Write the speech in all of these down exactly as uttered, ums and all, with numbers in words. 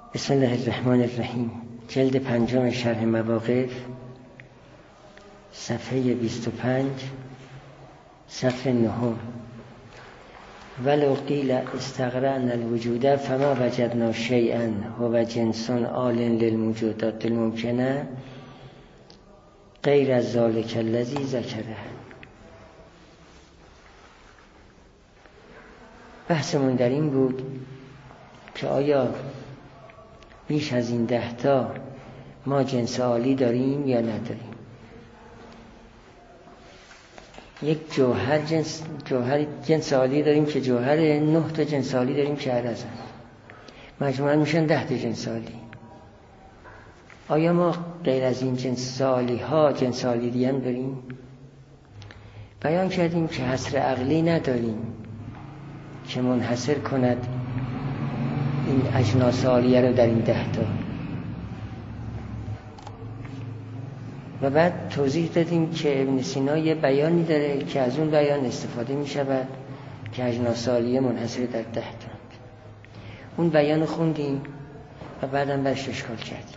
بسم الله الرحمن الرحیم. جلد پنجم شرح مواقف، صفحه بیست و پنج، صفحه نهم. ولو قیل استقرأنا الوجود فما وجدنا شیئا هو جنس آل للموجودات الممکنه غیر از ذلک الذی ذکره. بحثمون در این بود که آیا بیش از این ده تا ما جنس عالی داریم یا نداریم. یک جوهر جنس جوهر جنس عالی داریم که جوهر، نه تا جنس عالی داریم که عرض هست، مجموعاً میشن ده تا جنس عالی. آیا ما غیر از این جنس عالی ها جنس عالی دیگه هم داریم؟ بیان کردیم که حصر عقلی نداریم که منحصر کند این اجناس عالیه رو در این ده تا. و بعد توضیح دادیم که ابن سینا یه بیانی داره که از اون بیان استفاده می شود که اجناس عالیه منحصر در ده تا. اون بیان خوندیم و بعدم برش اشکال کردیم.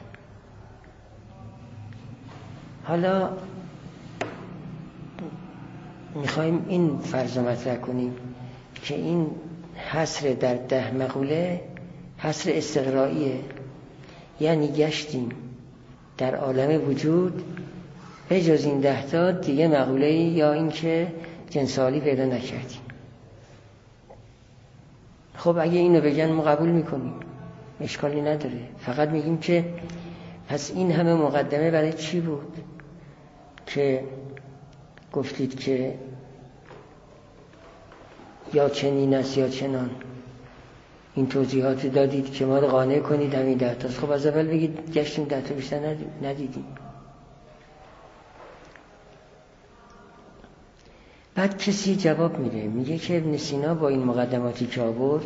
حالا میخوایم این فرض رو مطرح کنیم که این حصر در ده مقوله حصر استقرائیه، یعنی گشتیم در عالم وجود به جز این ده تا دیگه مقوله یا این که جنس عالی پیدا نکردیم. خب اگه اینو بگن ما قبول میکنیم، اشکالی نداره، فقط میگیم که پس این همه مقدمه برای چی بود که گفتید که یا چنین است یا چنان، این توضیحات دادید که ما رو قانع کنید همین ده تاست. خب از اول بگید گشتیم ده تا بیشتر ندیدیم. بعد کسی جواب میده، میگه که ابن سینا با این مقدماتی که آورد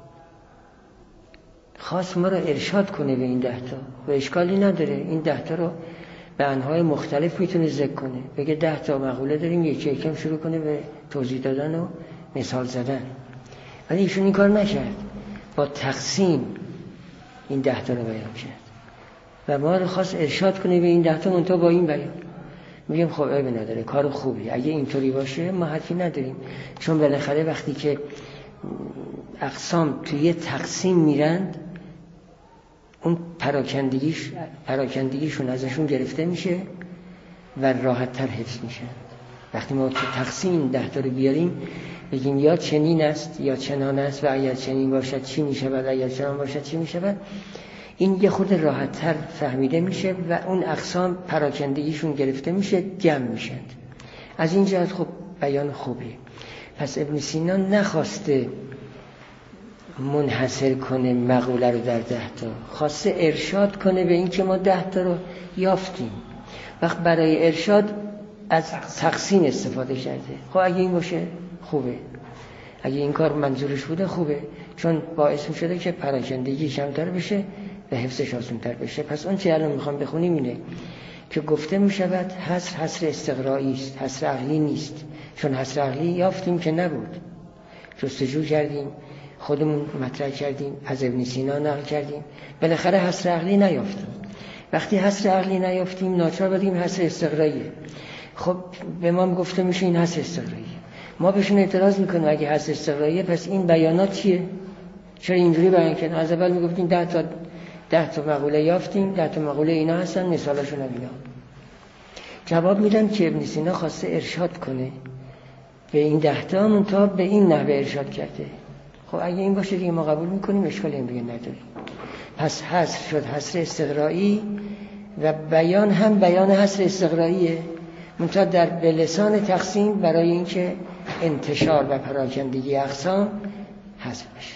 خواست ما رو ارشاد کنه به این ده تا و اشکالی نداره. این ده تا رو به انواع مختلف میتونه ذکر کنه، بگه ده تا مقوله داریم، یکی یکم شروع کنه به توضیح دادن و مثال زدن. ولی ایشون این کار نکرد، با تقسیم این ده تا رو بیان کرد و ما رو خواست ارشاد کنه به این ده تا، منتها با این بیان. میگم خب عیبی نداره، کار خوبی، اگه اینطوری باشه ما حرفی نداریم، چون بالاخره وقتی که اقسام توی تقسیم میرند اون پراکندگیش پراکندگیشون ازشون گرفته میشه و راحت تر حفظ میشن. وقتی ما تو تقسیم ده تا رو بیاریم بگیم یا چنین است یا چنان است و اگر چنین باشد چی میشه و اگر چنان باشد چی میشه، این یه خورده راحت تر فهمیده میشه و اون اقسام پراکندگیشون گرفته میشه، جمع میشن. از این جهت خب بیان خوبی. پس ابن سینا نخواسته منحصر کنه مقوله رو در ده تا، خواسته ارشاد کنه به این که ما ده تا رو یافتیم. وقت برای ارشاد از تقسیم استفاده کرده. خب اگه این باشه خوبه، اگه این کار منظورش بوده خوبه، چون باعث می‌شده که پراکندگی کمتر بشه و حفظش آسان‌تر بشه. پس اون چه الان میخوام بخونیم اینه که گفته میشود حصر حصر استقرایی است، حصر عقلی نیست. چون حصر عقلی یافتیم که نبود، جستجو کردیم، خودمون مطرح کردیم، از ابن سینا نقل کردیم، بالاخره حصر عقلی نیافتیم. وقتی حصر عقلی نیافتیم ناچار بودیم حصر استقراییه. خب به ما گفته میشه این حصر استقراییه، ما بهشون اعتراض میکنیم اگه حصر استقراییه پس این بیانات چیه؟ چرا اینجوری بیان کردن؟ از اول میگفتیم ده تا ده تا مقوله یافتیم، ده تا مقوله اینا هستن، مثالشون هم اینا. جواب میدن که ابن سینا خواسته ارشاد کنه به این ده تا، منتها به این نحوه ارشاد کرده. خب اگه این باشه دیگه ما قبول میکنیم، اشکالی هم دیگه نداریم. پس حصر شد حصر استقرایی و بیان هم بیان حصر استقراییه، منتها در به لسان تقسیم برای اینکه انتشار و پراکندگی اقسام حذف بشه.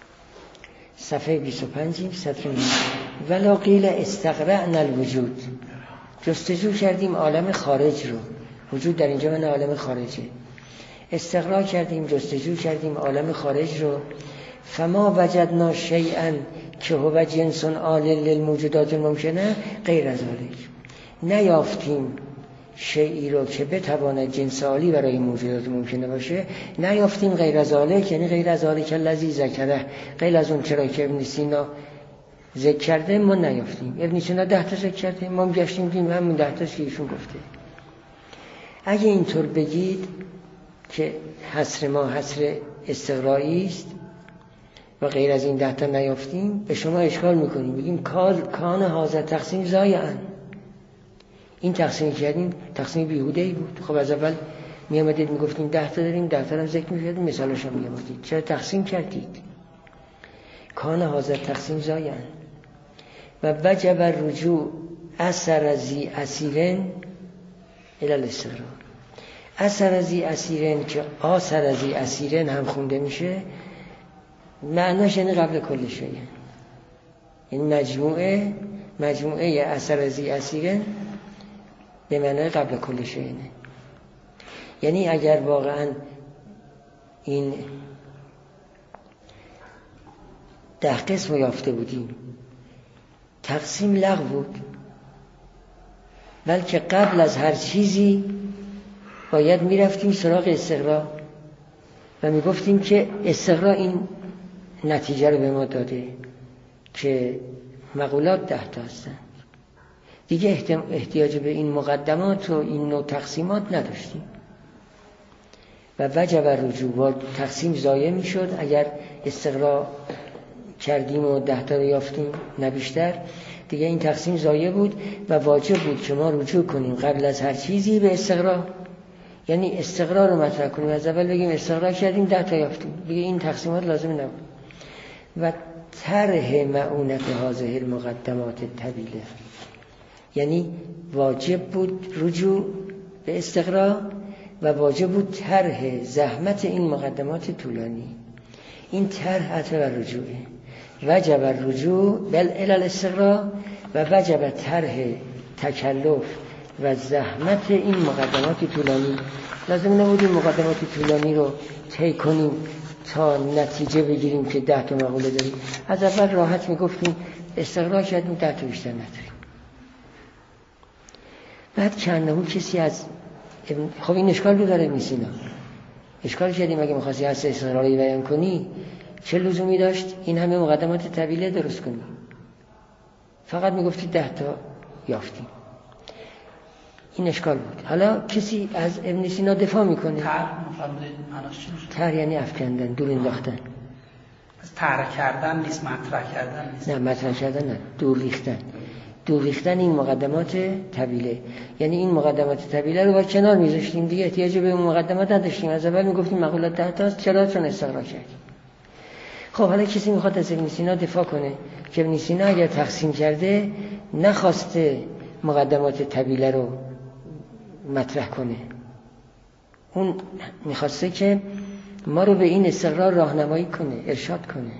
صفحه بیست و پنج، سطر نهم. ولو قیل استقرأنا الوجود، جستجو کردیم عالم خارج رو. وجود در اینجا من عالم خارجه. استقرا کردیم، جستجو کردیم عالم خارج رو. فما وجدنا شیئا که هو جنس آل للموجودات الممکنه غیر از ذلک، نیافتیم شیئی رو که بتواند جنس عالی برای موجودات ممکنه باشه، نیافتیم غیر از ذلک، یعنی غیر از ذلک الذی ذکره، غیر از اون چرا که ابن سینا ذکر کرده ما نیافتیم. ابن سینا ده تا ذکر کرده، ما هم گشتیم دیدیم همون ده تا که ایشون گفته. اگه اینطور بگید که حصر ما حصر استقرایی است و غیر از این ده تا نیافتیم، به شما اشکال میکنیم، بگیم کان هذا تقسیم ضایعاً، این تقسیم کردیم تقسیم بیهوده‌ای بود. خب از اول می آمدید میگفتیم ده تا داریم، ده تا هم ذکر می‌کردیم، مثالش هم می آوردید. چرا تقسیم کردید؟ کان هذا تقسیم ضایعاً و وجب الرجوع اثر ذی اسیرن الی الاستقرار. اثر ذی اسیرن که آثر ذی اسیرن هم خونده میشه، معناش یعنی قبل کل شیء، یعنی مجموعه مجموعه اثر ذی اسیرن به معنای قبل کل شیء. یعنی اگر واقعا این ده قسم رو یافته بودیم، تقسیم لغو بود، بلکه قبل از هر چیزی باید میرفتیم سراغ استقرا و میگفتیم که استقرا این نتیجه رو به ما داده که مقولات ده تا هستند. دیگه احتیاج به این مقدمات و این نوع تقسیمات نداشتیم و وجب الرجوع، تقسیم ضایع میشد اگر استقرا کردیم و ده تا رو یافتیم نه بیشتر. دیگه این تقسیم ضایع بود و واجب بود که ما رجوع کنیم قبل از هر چیزی به استقرا، یعنی استقرا رو مطرح کنیم، از اول بگیم استقرا کردیم ده تا یافتیم، دیگه این تقسیمات لازم نبود. و طرح معونت هذه المقدمات الطویله، یعنی واجب بود رجوع به استقرا و واجب بود طرح زحمت این مقدمات طولانی. این طرح عطف بر رجوعه، وجب الرجوع بل الی الاستقرا و وجب طرح تکلف و زحمت این مقدمات طولانی. لازم نبود این مقدمات طولانی رو طی کنیم تا نتیجه بگیریم که ده تا مقوله داریم. از اول راحت میگفتیم استقرا کردیم ده تا بیشتر نداریم. بعد کنهو کسی از خب این اشکال رو داره ابن سینا، اشکال کردیم اگه می‌خواستی هست استقراری بیان کنی چه لزومی داشت این همه مقدمات طویله درست کنی؟ فقط میگفتی ده تا یافتیم. این اشکال بود. حالا کسی از ابن سینا دفاع میکنه. طرح یعنی افکندن، دور انداختن. طرح کردن نیست، مطرح کردن نیست. نه مطرح کردن نه، دور ریختن. دور ریختن این مقدمات طویله، یعنی این مقدمات طویله رو با کنار میذاشتیم، دیگه احتیاج به اون مقدمات نداشتیم. از اول میگفتیم مقولات ده تاست، چرا؟ چون استقرا کردیم. خب حالا کسی میخواد از ابن سینا دفاع کنه که ابن سینا اگر تقسیم کرده نخواسته مقدمات طویله رو مطرح کنه، اون میخواسته که ما رو به این استقرار راهنمایی کنه، ارشاد کنه.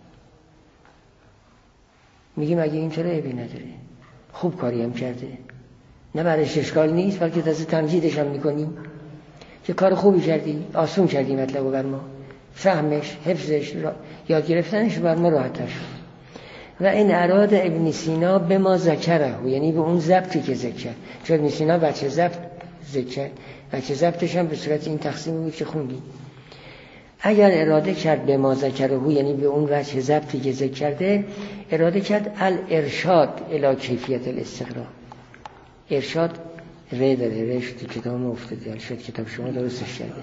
میگیم اگه اینطوره عیبی نداره، خوب کاری هم کرده، نه برایش اشکال نیست، بلکه تازه تمجیدش هم میکنیم که کار خوبی کردی، آسون کردی مطلبو بر ما، فهمش، حفظش، یاد گرفتنش بر ما راحت‌تر شد. و این اراد ابن سینا به ما ذکره، یعنی به اون ضبطی که ذکر، چون ابن سینا بچه ضبط ذکر، بچه ضبطش هم به صورت این تقسیم بود که خوندیم. اگر اراده کرد به ما ذکره، یعنی به اون وجه ضبطی که ذکر کرده، اراده کرد الارشاد الی کیفیت الاستقرا. ارشاد ری داره، ریش تو کتاب ما افتاده، ارشاد کتاب شما درستش کرده.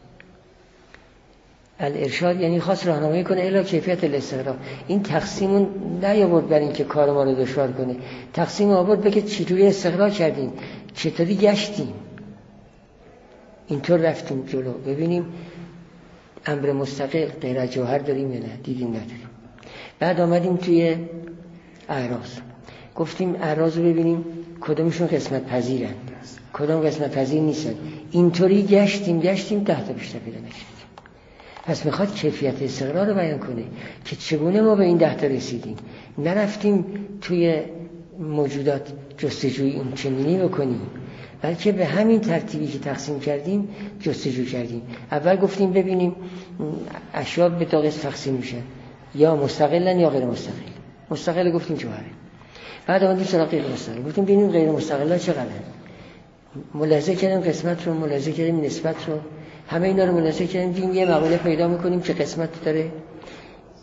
الارشاد یعنی خواست راهنمایی کنه الی کیفیت الاستقرا. این تقسیمون نیاورد برای اینکه کار ما رو دشوار کنه، تقسیم آورد بگه چطوری استقرا کردیم، چطوری گشتیم، اینطور رفتیم جلو. ببینیم امر مستقل غیر از جوهر داریم یا نه، دیدیم نداریم. بعد آمدیم توی اعراض، گفتیم اعراض رو ببینیم کدومشون قسمت پذیرن کدوم قسمت پذیر نیستن. اینطوری گشتیم گشتیم ده تا بیشتر پیدا نکردیم. پس میخواد کیفیت استقرار رو بیان کنه که چگونه ما به این ده تا رسیدیم. نرفتیم توی موجودات جستجوی این چنینی بکنیم، بلکه به همین ترتیبی که تقسیم کردیم جستجو کردیم. اول گفتیم ببینیم اشیاء به دو قسم تقسیم میشن، یا مستقلن یا غیر مستقل. مستقل گفتیم جوهره. بعد آمدیم سراغ غیر مستقل، گفتیم ببینیم غیر مستقل‌ها چقدرن. ملاحظه کردیم قسمت رو، ملاحظه کردیم نسبت رو، همه اینا رو ملاحظه کردیم، دیدیم یه مقوله پیدا میکنیم که قسمت داره،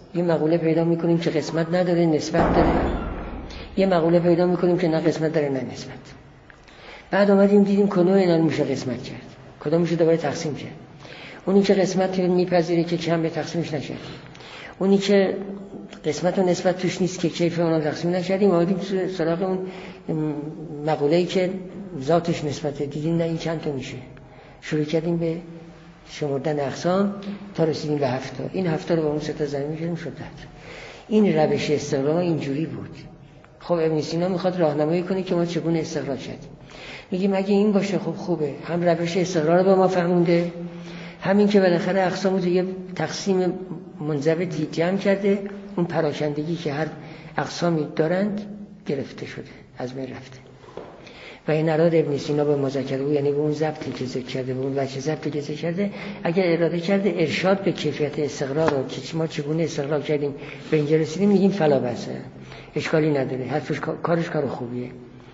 یه مقوله پیدا میکنیم که قسمت نداره نسبت داره، یه مقوله پیدا میکنیم که نه قسمت داره نه نسبت. بعد اومدیم دیدیم کدوم اینا رو میشه قسمت کرد، کدوم میشه دوباره تقسیم کرد. اونی که قسمت میپذیره که کم به تقسیمش نشه، اونی که قسمت و نسبت توش نیست که کیف اون رو تقسیم نشدیم، اومدیم سراغ اون مقوله‌ای که ذاتش نسبته، دیدیم نه این چند تا میشه، شروع کردیم به شمردن اقسام تا رسیدیم به هفت تا. این هفت تا رو با اون سه تا ضمیع کردیم شد ده. این روش استقرا اینجوری بود. خب ابن سینا میخواد راهنمایی کنه که ما چگونه استقرا کردیم. میگیم اگه این باشه خب خوبه، هم روش استقرا رو به ما فهمونده، همین که بالاخره اقسام رو یه تقسیم منضبطی جمع کرده، اون پراکندگی که هر اقسامی دارند گرفته شده، از بین رفته. و این اراد ابن سینا به مذاکره او، یعنی به اون ضبطی که ذکر کرده، به اون وجه ضبطی که ذکر کرده، اگر اراده کرده ارشاد به کیفیت استقرار رو که ما چگونه استقرار کردیم به اینجا رسیدیم، میگیم فلا بسه، اشکالی نداره، حرفش کارش کار خوبیه.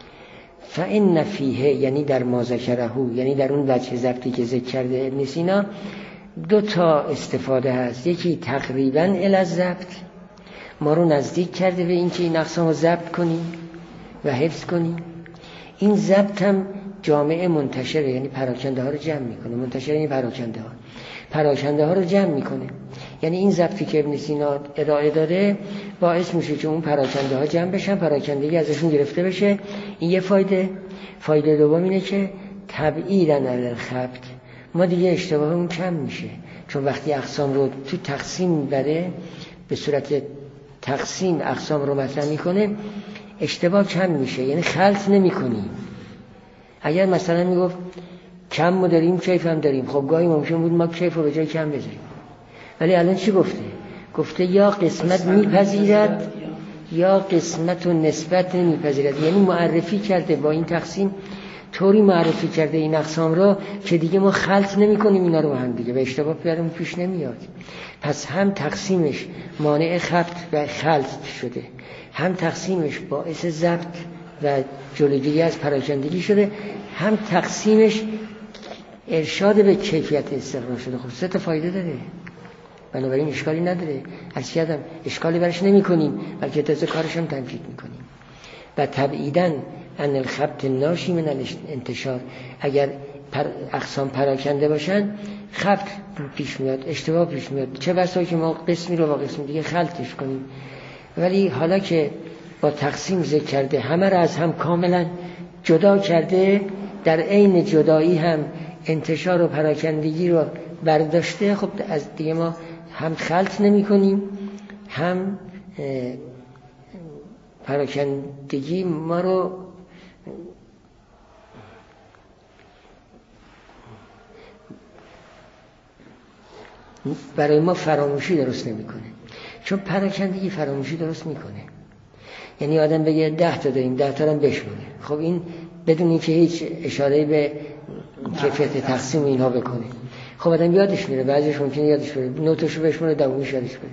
فإن فیه، یعنی در مذاکره او، یعنی در اون وجه ضبطی که ذکر کرده ابن سینا، دو تا استفاده هست. یکی تقریبا الی الضبط، ما رو نزدیک کرده به این که این اقسام رو ضبط کنیم و حفظ کنیم. این ضبط هم جامعه منتشره، یعنی پراکنده ها رو جمع میکنه. منتشره یعنی پراکنده ها، پراکنده ها رو جمع میکنه. یعنی این ضبطی که ابن سینا ارائه داده باعث میشه که اون پراکنده ها جمع بشن، پراکندگی ازشون گرفته بشه. این یه فایده. فایده دوم اینه که تبعیداً علی الخبط، ما دیگه اشتباهمون کم میشه، چون وقتی اقسام رو تو تقسیم بره، به صورت تقسیم اقسام رو مطرح میکنه، اشتباه کم میشه، یعنی خلط نمی کنیم. اگر مثلا میگفت کم ما داریم کیف هم داریم، خب گاهی ممکن بود ما کیف رو به جای کم بذاریم، ولی الان چی گفته؟ گفته یا قسمت میپذیرد یا قسمت و نسبت نمیپذیرد. یعنی معرفی کرده با این تقسیم، طوری معرفی کرده این اقسام رو که دیگه ما خلط نمی کنیم اینا رو با هم دیگه و اشتباه برامون پیش نمیاد. پس هم تقسیمش مانع خبط و خلط شده، هم تقسیمش باعث ضبط و جلوگیری از پراکندگی شده، هم تقسیمش ارشاد به کیفیت استقرار شده. خب سه تا فایده داره، بنابراین اشکالی نداره. از کردم اشکالی برش نمی کنیم، بلکه تازه کارش هم تنفیذ میکنیم. و تبعیداً ان الخبط ناشی من الانتشار، اگر پر اقسام پراکنده باشن خبط پیش میاد، اشتباه پیش میاد، چه بسا که ما قسمی رو با قسم دیگه خلطش کنیم. ولی حالا که با تقسیم ذکر کرده، همه را از هم کاملا جدا کرده، در عین جدایی هم انتشار و پراکندگی رو برداشته، خب از دیگه ما هم خلط نمی کنیم، هم پراکندگی ما رو برای ما فراموشی درست نمی کنه. چون پراکندگی فراموشی درست میکنه. یعنی آدم بگه ده تا داریم، ده تا هم بشمونه، خب این بدون اینکه هیچ اشاره به کیفیت تقسیم اینها بکنه، خب آدم یادش میره، بعضیش ممکنه یادش بره، نوتاشو بشمونه، دومیش یادش بره.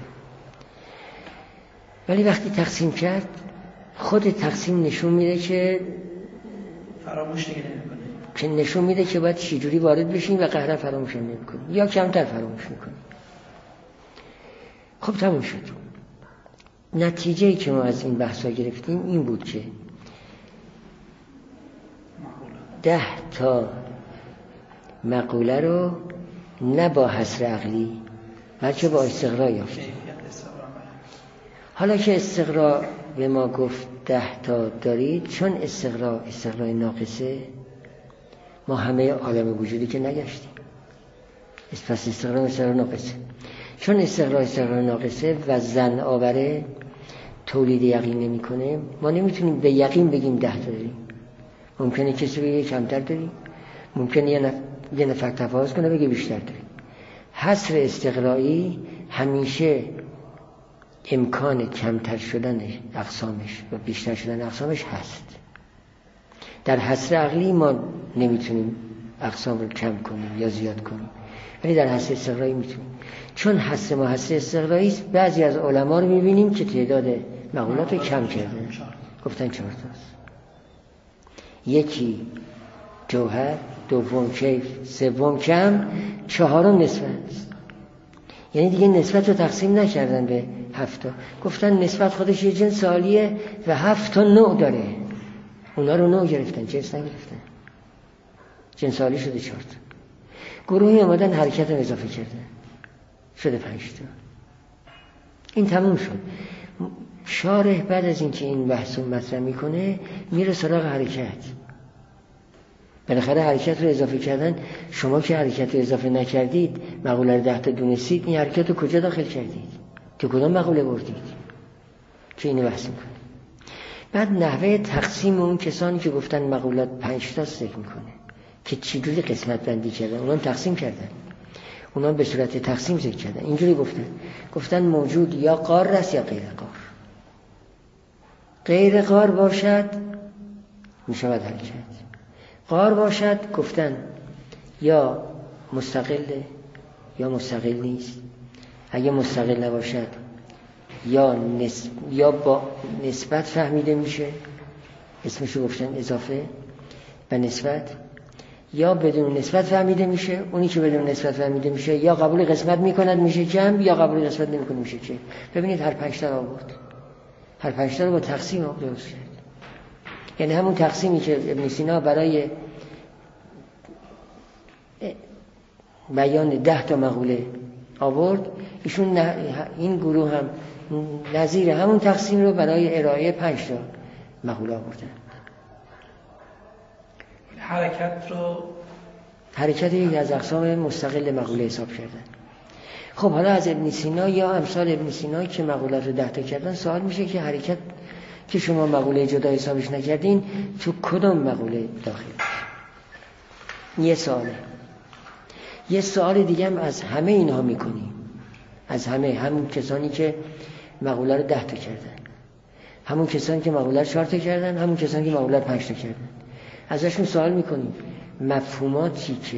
ولی وقتی تقسیم کرد، خود تقسیم نشون میده که فراموش دیگه نمیکنه، که نشون میده که باید چجوری وارد بشیم و قهرا فراموش نمیکنیم یا کمتر فراموش میکنیم. خب تموم شد. نتیجه‌ای که ما از این بحثا گرفتیم این بود که ده تا مقوله رو نه با حصر عقلی بلکه با استقرا یافتیم. حالا که استقرا به ما گفت ده تا دارید، چون استقرا استقرای ناقصه، ما همه عالم وجودی که نگشتیم، پس استقرا استقرا ناقصه. چون استقرا استقرا ناقصه و ظن آوره، تولید یقین نمی کنه، ما نمیتونیم به یقین بگیم ده تا داریم. ممکنه کسی بگه کمتر داریم، ممکنه یه نفر, یه نفر تفاوض کنه بگه بیشتر داریم. حصر استقرایی همیشه امکان کمتر شدن اقسامش و بیشتر شدن اقسامش هست. در حصر عقلی ما نمیتونیم اقسام رو کم کنیم یا زیاد کنیم، ولی در حصر استقرایی میتونیم. چون حصر ما حصر استقرایی است، بعضی از علما رو میبینیم که تعداد مقولات رو کم کردن، گفتن چهار تاست. یکی جوهر، دوم کیف، سوم کم، چهارم نسبت. یعنی دیگه نسبت رو تقسیم نکردن به هفت تا، گفتن نسبت خودش یه جنس عالیه و هفت تا نوع داره، اونا رو نوع گرفتن، جنس نگرفتن، جنس عالی شده چهار تا. گروهی اومدن حرکت رو اضافه کردن شده پنج تا. این تموم شد. شارح بعد از اینکه این بحث رو مطرح میکنه میره سراغ حرکت. بالاخره حرکت رو اضافه کردن. شما که حرکت رو اضافه نکردید، مقوله رو ده تا دونستید، این حرکت رو کجا داخل کردید؟ تو کدام مقوله بردید؟ که اینو بحث میکنه. بعد نحوه تقسیم اون کسانی که گفتن مقولات پنج تا ذکر میکنه که چجوری قسمت بندی کردن، اونا تقسیم کردن، اونا به صورت تقسیم ذکر کردن. اینجوری گفتن گفتن موجود یا قار است یا غیر قار. غیر قار باشد میشود حرکت، قار باشد گفتن یا مستقله یا مستقل نیست. اگه مستقل نباشد یا نسب... یا با نسبت فهمیده میشه، اسمشو گفتن اضافه و نسبت، یا بدون نسبت فهمیده میشه. اونی که بدون نسبت فهمیده میشه یا قبول قسمت میکند میشه جمع، یا قبول قسمت نمیکنه میشه چه. ببینید هر پنج تا رو بود، هر پنج تا رو با تقسیم درست کرد. یعنی همون تقسیمی که ابن سینا برای بیان ده تا مقوله آورد، ایشون این گروه هم نظیر همون تقسیم رو برای ارائه پنج تا مقوله آوردن. حرکت رو حرکت یک از اقسام مستقل مقوله حساب کردن. خب حالا از ابن سینا یا امثال ابن سینا که مقولات رو ده تا کردن سوال میشه که حرکت که شما مقوله جدا حسابش نکردین تو کدام مقوله داخل میشه؟ یه سواله. یه سوال دیگه هم از همه اینها میکنیم، از همه همون کسانی که مقوله رو ده تا کردن، همون کسانی که مقوله رو چهار تا کردن، همون کسانی که مقوله رو پنج تا کردن، ازشون سوال میکنیم مفهوماتی که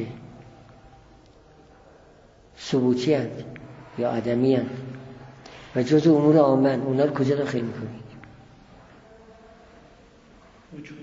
ثبوتی هست یا عدمی هست و جزء امور عامه، اونا رو کجا داخل میکنید؟ وجود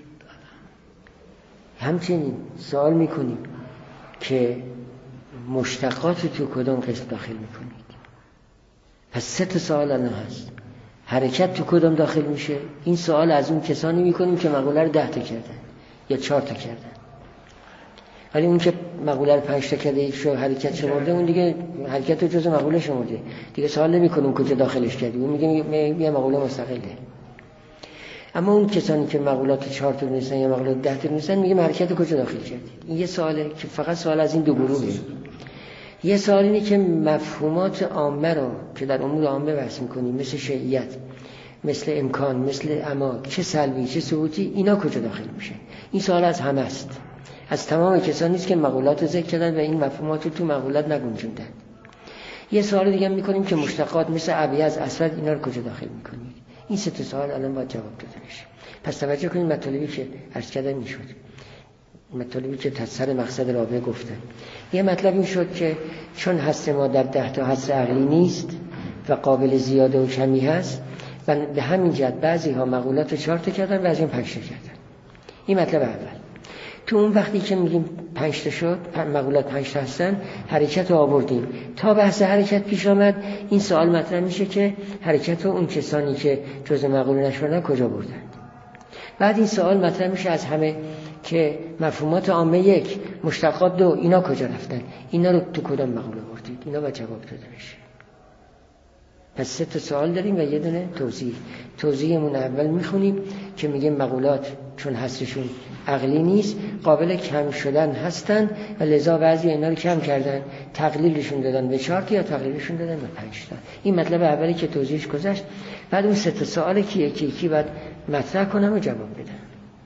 همچنین سوال میکنیم که مشتقات تو کدام قسم داخل میکنید؟ پس سه تا سوال الان هست. حرکت تو کدام داخل میشه؟ این سوال از اون کسانی میکنیم که مقوله رو ده تا کردن یا چهار تا کردن. ولی اون که مقوله رو پنج تا کرده شو حرکت شمرده، اون دیگه حرکت رو جزء مقوله شمرده، دیگه سوال نمیکنیم کجا داخلش کردی، اون میگه یه مقوله مستقله. اما اون کسانی که مقولات چهار تا دونستن یا مقولات ده تا دونستن میگه حرکت کجا داخل کردی. این یه سواله که فقط سوال از این دو گروهه. یه سوال اینه که مفهومات عامه رو که در امور عامه بحث میکنیم، مثل شیعیت، مثل امکان، مثل اما، چه سلبی چه ثبوتی، اینا کجا داخل میشه؟ این سوال از همه است، از تمام کسانی است که مقولات رو ذکر کردن و این مفهومات رو تو مقولات نگنجوندن. یه سوال دیگه میکنیم که مشتقات مثل ابیض، اسود، اینا رو کجا داخل میکنید؟ این سه تا سوال الان باید جواب داده بشه. پس توجه کنید مطالبی که عرض کردن میشد، مطالبی که تفسیر مقصد رابعه گفتن. یه مطلب این شد که چون حصر ما در ده تا حصر عقلی نیست و قابل زیاده و کمی هست، و به همین جهت بعضی ها مقولات رو چهار تا کردن، بعضی ها پنج تا کردن. این مطلب اول. تو اون وقتی که میگیم پنج تا شد، مقولات پنج تا هستن، حرکت رو آوردیم. تا بحث حرکت پیش آمد، این سوال مطرح میشه که حرکت رو اون کسانی که جزء مقوله نشدن کجا بردن. بعد این سوال مطرح میشه از همه که مفهومات عامه یک، مشتقات دو، اینا کجا رفتن؟ اینا رو تو کدام مقوله بردید؟ اینا باید جواب داده بشه. پس سه تا سوال داریم و یه دونه توضیح. توضیحمون اول میخونیم که میگیم مقولات چون حصرشون عقلی نیست، قابل کم شدن هستن و لذا بعضی اینا رو کم کردن، تقلیلشون دادن به چهار تا یا تقلیلشون دادن به پنج تا. این مطلب اولی که توضیحش گذشت. بعد اون سه تا سوالی که یکی یکی بعد مطرح کنم و جواب بدم.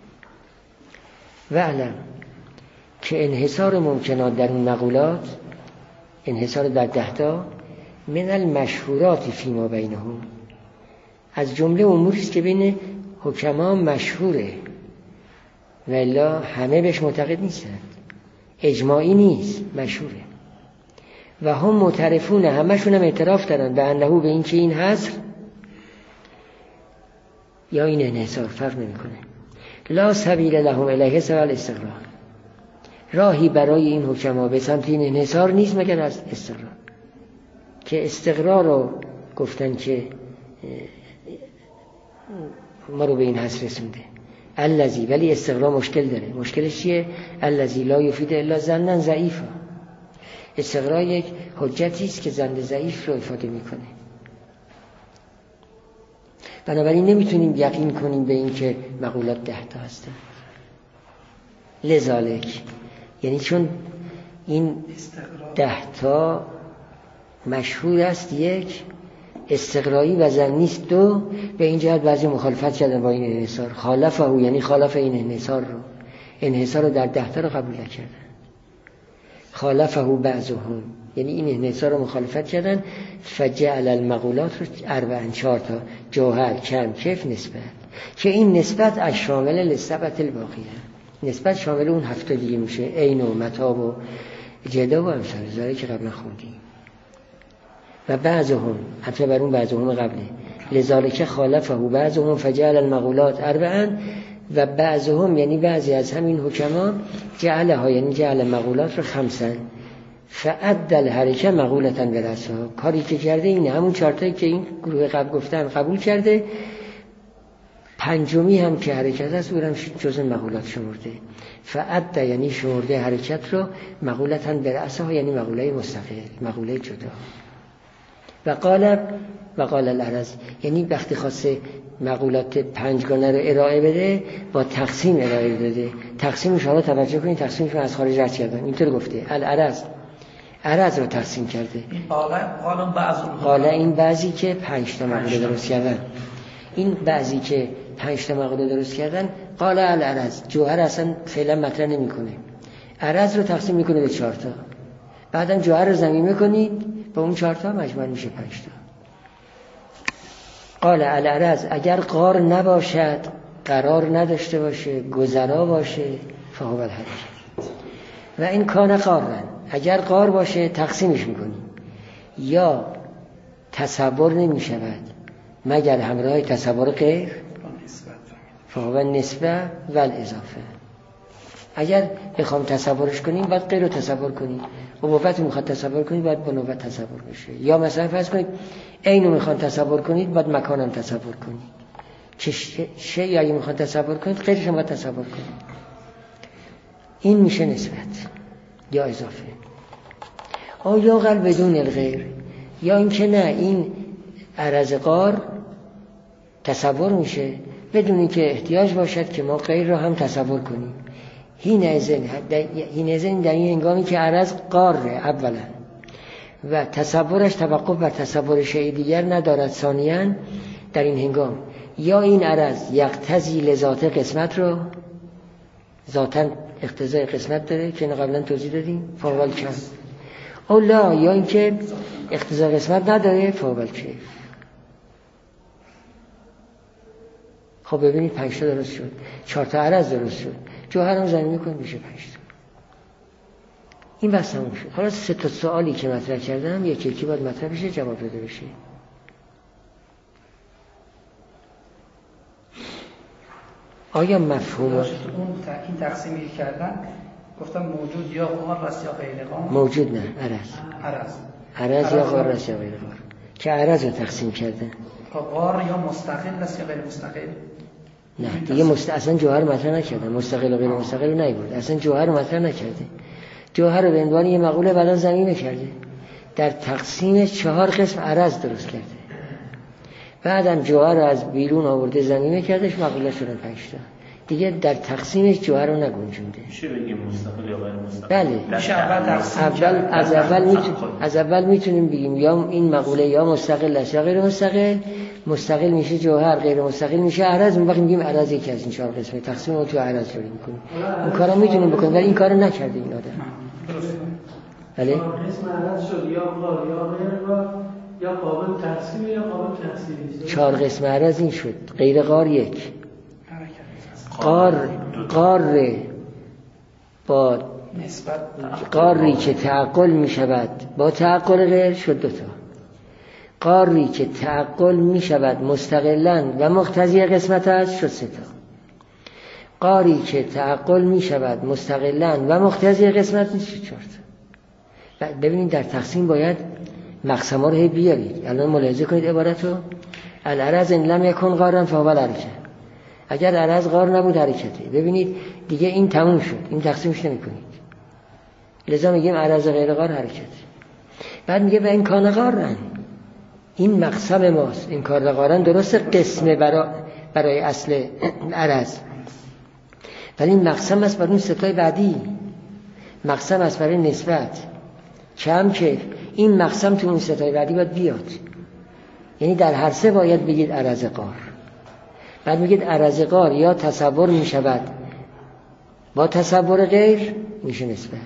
و علم که انحصار ممکنات در اون مقولات، انحصار در ده تا، من المشهورات فیما بینهم، از جمله اموری است که بین حکما مشهوره و الا همه بهش معتقد نیستند، اجماعی نیست، مشهوره. و هم معترفون، همشون هم اعتراف دارن به انه، به این که این حصر یا این انحصار فرق نمیکنه. لا سبیل لهم الیه سوى الاستقرار، راهی برای این حکما به سمت این انحصار نیست مگر از استقرار. که استقرار رو گفتن که ما رو به این حس رسونده الذی، ولی استقرار مشکل داره. مشکلش چیه؟ الذی لا یفید الا ظنا ضعیفا. استقرار یک حجتی است که ظن ضعیف رو افاده میکنه. بنابراین نمیتونیم یقین کنیم به این که مقولات ده تا هستن. لذالک، یعنی چون این ده تا مشهور است، یک استقرایی و ظنی است، دو به این جهت بعضی مخالفت کردن با این انحصار. خالفه، یعنی خالف این انحصار رو، انحصار رو در ده تا رو قبول نکردن. خالفه بعضهم، یعنی این انحصار رو مخالفت کردن. فجعل المقولات رو اربعا، چهار تا، جوهر، کم، کیف، نسبت، که این نسبت از شامل لثبت الباقیه، نسبت شامل اون هفته دیگه میشه، عین و متاب و جدا و امثال زاره که قبلا خوندیم. و بعضهم، حتی بر اون بعضهم قبله، لذالک خالفه بعضهم فجعل المقولات اربعا، و بعضهم یعنی بعضی از همین حکما جعله ها، یعنی جعل مقولات رو خمسن، فعد الحرکه مقولتا برسها. کاری که کرده اینه، همون چارتایی که این گروه قبل گفتن قبول کرده، پنجمی هم که حرکت است او هم جزء مقولات شمرده. فعد یعنی شمرده حرکت رو مقولتا برسها، یعنی مقوله مستقل، مقوله جدا. و قال و قال العرض، یعنی وقتی خواسته مقولات پنجگانه رو ارائه بده با تقسیم ارائه داده. تقسیمش حالا توجه کنید، تقسیمش از خارج رد کردن. اینطور گفته العرض، عرض رو تقسیم کرده. قال این بعضی که پنج تا مقوله درست کردن، این بعضی که پنج تا مقوله درست کردن، قال العرض، جوهر اصلا فعلا مطرح نمیکنه، عرض رو تقسیم میکنه به چهار تا. بعدم جوهر رو ضمیمه کنید با اون چهار تا مجموع میشه پنج تا. قال العرض، اگر قار نباشد، قرار نداشته باشه، گذرا باشه، فهو الحرکت. و این کان قارن، اگر قار باشه تقسیمش میکنیم، یا تصور نمی شود مگر همراه تصور غیر، فهو نسبه و الاضافه. اگر بخوام تصورش کنیم باید غیر رو تصور کنیم، ابوت میخواد تصور کنید باید با نوبت تصور بشه. یا مثلا فرض کنید اینو میخواد تصور کنید باید مکانم تصور کنید، که شی یا میخواد تصور کنید غیرش هم باید تصور کنید. این میشه نسبت یا اضافه. آیا قل بدون الغیر، یا اینکه نه این عرض قار تصور میشه بدون اینکه احتیاج باشد که ما غیر رو هم تصور کنیم. هین ازن هین ازن در این هنگامی که عرض قاره اولا و تصورش توقف بر تصور شیء دیگر ندارد، ثانیاً در این هنگام یا این عرض یقتضی لذات قسمت رو، ذاتاً اقتضای قسمت داره که قبلا توضیح دادیم، فاول کم، او لا، یا اینکه اقتضای قسمت نداره، فاول کیف. خب ببینید پنج تا درست شد، چهار تا عرض درست شد، جوهر هم زمین میکنیم میشه پنج تا. این بحث تموم شد. حالا سه تا سوالی که مطرح کردم یکی یکی باید مطرح بشه، جواب داده بشه. آیا مفهوم اون این تقسیمی کردن گفتم موجود یا غار است یا غیر غار؟ موجود نه، عرض عرض عرض یا غار است یا غیر غار، که عرض رو تقسیم کردن. غار یا مستقل است یا غیر مستقل؟ نه دیگه مست... اصلا جوهر مطرح نکردن، مستقل و غیر مستقل رو نیورد، اصلا جوهر رو مطرح نکرده. جوهر رو به عنوان یه مقوله بعداً ضمیمه کرده، در تقسیم چهار قسم عرض درست کرده، بعدم جوهر رو از بیرون آورده ضمیمه کردش، مقوله شدن پنج تا. دیگه در تقسیمش جوهر رو نگنجونده. میشه بگیم مستقل یا غیر مستقل؟ بله، میشه اول تقسیم اول از اول میتونیم از اول میتونیم بگیم یا این مقوله یا مستقل است یا غیر مستقل. مستقل میشه جوهر، غیر مستقل میشه عرض. اون وقت میگیم عرض یکی از این چهار قسمه، تقسیم رو تو عرض جوری میکنیم. اون کارا میتونیم بکنیم ولی این کارو نکرده این آدم. بله اسم عرض شد یا غار یا غیر غار یا قابل تقسیم یا قابل تقسیم. چهار قسم عرض این شد، غیر غار یک، قار قار با قاری که تعقل می شود با تعقل غیر شد دوتا، قاری که تعقل می شود مستقلاً و مقتضی قسمت است شد سه تا، قاری که تعقل می شود مستقلاً و مقتضی قسمت نیست شد چهار تا. ببینید در تقسیم باید مقسم ها رو هی بیارید. الان ملاحظه کنید عبارتو، العرض ان لم یکن غارا فهو الحرکت. اگر عرض غار نبود حرکته. ببینید دیگه این تموم شد، این تقسیمش نمی کنید. لذا میگیم عرض غیر غار حرکته. بعد میگه و این کان غارن، این مقسم ماست. این کار غارن درسته قسمه برای برای اصل عرض، ولی این مقسم است برای اون ستای بعدی، مقسم است برای نسبت کم که این مقسم تو اون ستای بعدی باید بیاد. یعنی در هر سه باید بگید عرض غار. بعد میگید عرض غار یا تصور میشود با تصور غیر میشه نسبت،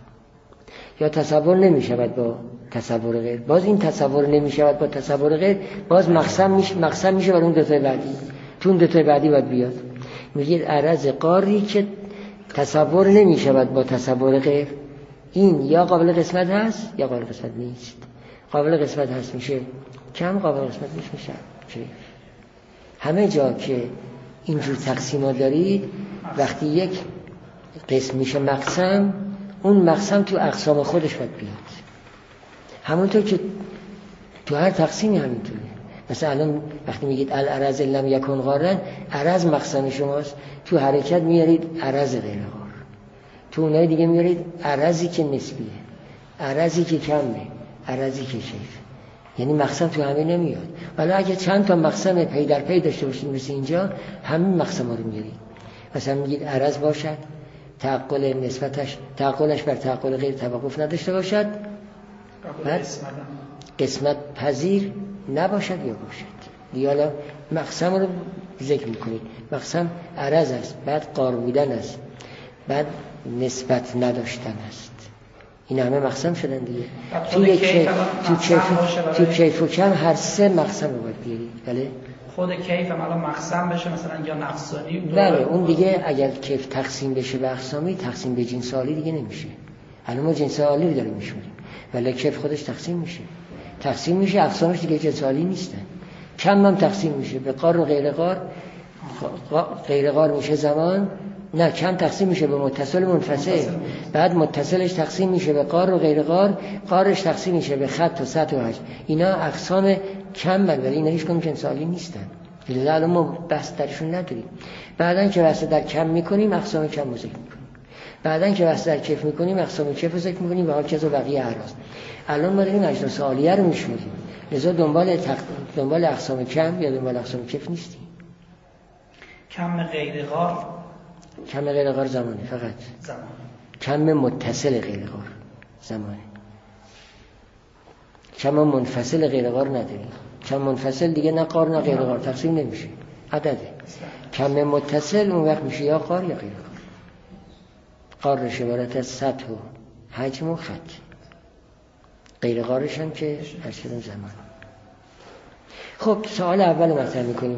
یا تصور نمیشود با تصور غیر. باز این تصور نمیشود با تصور غیر، باز مقسم میشه مقسم میشه برای اون دو تای بعدی، تو اون دو تای بعدی باید بیاد. میگید عرض غاری که تصور نمیشود با تصور غیر، این یا قابل قسمت هست یا قابل قسمت نیست. قابل قسمت هست میشه کم، قابل قسمت نیست میشه کیف. همه جا که اینجور تقسیمات دارید، وقتی یک قسم میشه مقسم، اون مقسم تو اقسام خودش باید بیاد. همونطور که تو هر تقسیمی همینطوره. مثلا الان وقتی میگید العرض لم یکن غارن، عرض مقسم شماست، تو حرکت میارید عرض غیر غار، تو اونای دیگه میارید عرضی که نسبیه، عرضی که کمه، عرضی که کیف. یعنی مقسم تو همه نمیاد. ولی اگه چند تا مقسم پی در پی داشته باشید مثل اینجا، همین مقسم ها رو میارید. مثلا میگید عرض باشد تعقل نسبتش تعقلش بر تعقل غیر توقف نداشته باشد، بعد قسمت پذیر نباشد یا باشد. دیگه حالا مقسم رو ذکر میکنید. مقسم عرض است، بعد قار بودن است، بعد نسبت نداشتن است. این همه مقسم شدن دیگه. تو یک تو کیف تو کیف و کم هر سه مقسم رو باید بیارید. بله خود کیف هم الان مقسم بشه مثلا یا نقصانی. بله اون دیگه اگر کیف تقسیم بشه به اقسامی، تقسیم به جنس عالی دیگه نمیشه. الان ما جنس عالی رو داریم میشوریم، ولی کیف خودش تقسیم میشه. تقسیم میشه اقسامش دیگه جنس عالی نیستن. کم هم تقسیم میشه به قار و غیر قار. غیر قار میشه زمان، نه کم تقسیم میشه به متصل منفصل، بعد متصلش تقسیم میشه به قار و غیر قار، قارش تقسیم میشه به خط و سطح و حجم. اینا اقسام کم بل، ولی اینا هیچ کدوم جنس عالی نیستن. لذا الان ما بحث درشون نداریم. بعدن که بحث در کم میکنیم اقسام کم رو ذکر میکنیم، بعدن که بحث در کیف میکنیم اقسام کیف رو ذکر میکنیم و حال کذا بقیه اعراض. الان ما داریم اجناس عالیه رو میشماریم، لذا دنبال تق... دنبال اقسام کم یا دنبال اقسام کیف نیستیم. کم غیر غار، کم غیر غار زمانه، فقط زمان. کم متصل غیر غار زمانه. کم منفصل غیر غار نداریم. کم منفصل دیگه نه قار نه غیر غار تقسیم نمیشه، عدده. کم متصل اون وقت میشه یا قار یا غیر قار. قارش عبارت از سطح و حجم و خط، غیر قارش هم که ارشد زمان. خب سوال اول مطرح میکنیم،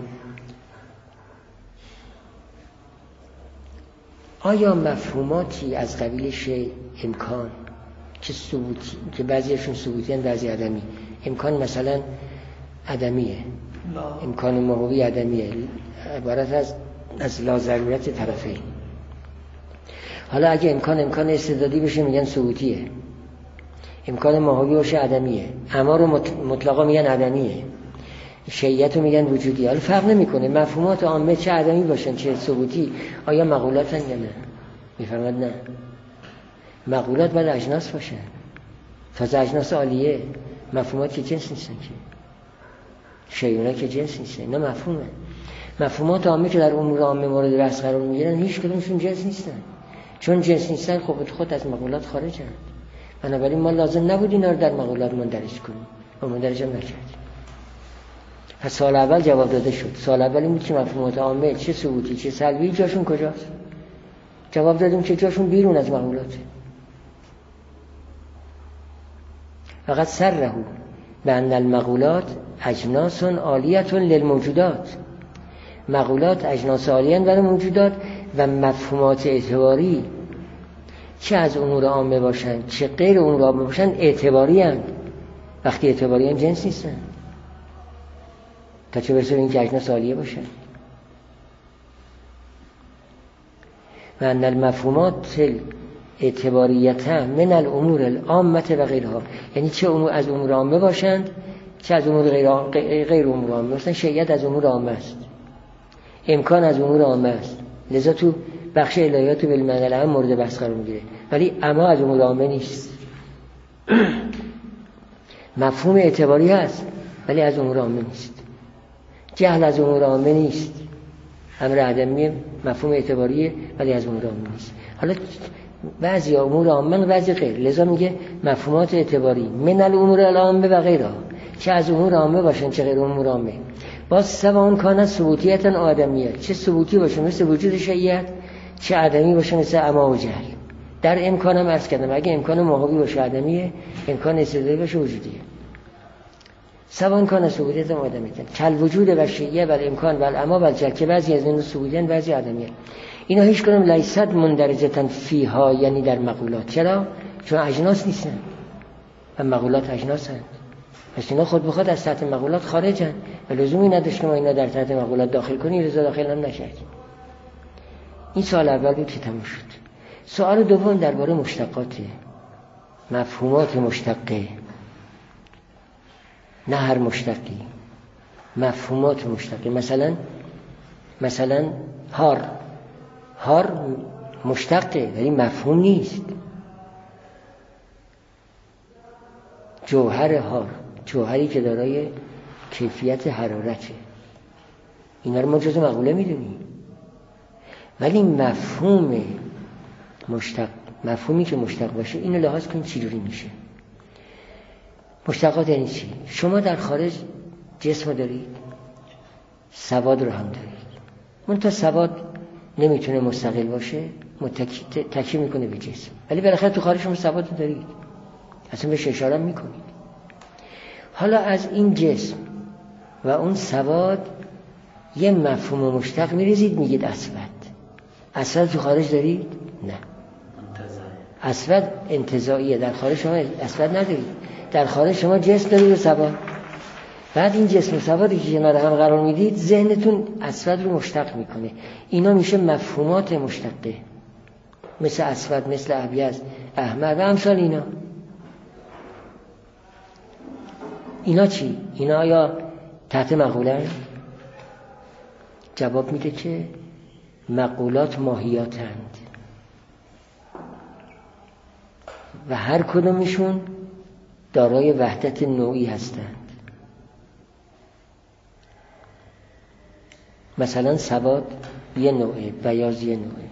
آیا مفهوماتی از قبیل شیء امکان که ثبوتی، که بعضیشون ثبوتی هستند بعضی عدمی، امکان مثلا عدمیه، امکان موهوی عدمیه، عبارت از از لا ضرورت طرفین. حالا اگه امکان امکان استعدادی بشه میگن ثبوتیه، امکان موهوی باشه عدمیه، اما رو مطلقا میگن عدمیه، شیعیت رو میگن وجودی. حالا فرق نمیکنه مفهومات عامه چه عدمی باشن چه ثبوتی، آیا مقولاتن یا نه؟ میفرماد نه، مقولات باید اجناس باشن، تازه اجناس عالیه. مفهومات که جنس نیستن، که شیعونا که جنس نیستن، اینا مفهومه. مفهومات عامه که در امور عامه مورد بحث قرار میگیرن هیچ کدومشون جنس نیستن، چون جنس نیستن خب خود از مقولات خارجن. بنابراین ما لازم نبود اینا رو در مقولات مندرج کنیم و مندرج هم نکردیم. پس سال اول جواب داده شد. سال اول این بود که مفهومات عامه چه ثبوتی چه سلبی جاشون کجاست؟ جواب دادیم که جاشون بیرون از مقولات. فقط سرهو بأن المقولات اجناس عالیه للموجودات، مقولات اجناس عالیه برای موجودات و مفهومات اعتباری چه از امور عامه باشن چه غیر امور عامه باشن اعتباری هستند. وقتی اعتباری هستند جنس نیستن، تا چه برسه به این که اجناس عالیه باشن. و ان المفهومات اعتباریتا من الامور العامه و غیرها، یعنی چه امور از امور عامه باشند چه از امور غیر غیر امور عامه. مثلا شیعیت از امور عامه است، امکان از امور عامه است، لذا تو بخش الهیات و بالمعنی العام مورد بحث قرار میگیره، ولی اما از امور عامه نیست. مفهوم اعتباری هست ولی از امور عامه نیست. جهل از امور عامه نیست، امر عدمی مفهوم اعتباریه ولی از امور عامه نیست. حالا بعضی امور عامه و بعضی غیر، لذا میگه مفهومات اعتباری من الامور العامه و غیرها، چه از امور عامه باشن چه غیر امور عامه. باز سواء کانت ثبوتیتا او عدمیت، چه ثبوتی باشه مثل وجود شیعیت، چه عدمی باشه مثل عما و جهل. در امکانم عرض کردم اگه امکان محاوی باشه عدمیه، امکان استدلالی باشه وجودیه. سواء کانت ثبوتیتا او عدمیت کل وجود و شیعه و امکان و عما و جهل، که بعضی از این ثبوتیان بعضی عدمیه. اینا هیچ کدوم لیست مندرجتا فیها، یعنی در مقولات. چرا؟ چون اجناس نیستن و مقولات اجناسن، پس اینا خود بخود از تحت مقولات خارجن و لزومی نداشت که ما اینا در تحت مقولات داخل کنیم، رضا داخل هم نشدیم. این سوال اول بود که تموم شد. سوال دوم درباره مشتقاته، مفهومات مشتقه، نه هر مشتقی، مفهومات مشتقه. مثلا مثلا هار هار مشتقه ولی مفهوم نیست. جوهر هار، جوهری که دارای کیفیت حرارته، اینا رو ما جزء مقوله میدونیم، ولی مفهوم مشتق، مفهومی که مشتق باشه اینو لحاظ کنید چجوری میشه. مشتقات یعنی چی؟ شما در خارج جسم دارید، سواد رو هم دارید، منتها سواد نمیتونه مستقل باشه، متکی تکی میکنه به جسم، ولی بالاخره تو خارج شما سواد رو دارید، اصلا بهش اشاره میکنید. حالا از این جسم و اون سواد یه مفهوم مشتق میریزید، میگید اسود. اسود تو خارج دارید؟ نه. اسود انتزاعیه، در خارج شما اسود ندارید، در خارج شما جسم دارید و سواد. بعد این جسم و سوادی که کنار هم قرار میدید ذهنتون اسود رو مشتق میکنه. اینا میشه مفهومات مشتقه، مثل اسود، مثل ابیض، احمر و امثال اینا. اینا چی؟ اینا آیا تحت مقوله؟ جواب میده که مقولات ماهیاتند و هر کدومشون دارای وحدت نوعی هستند. مثلا سواد یه نوعه، بیاض یه نوعه.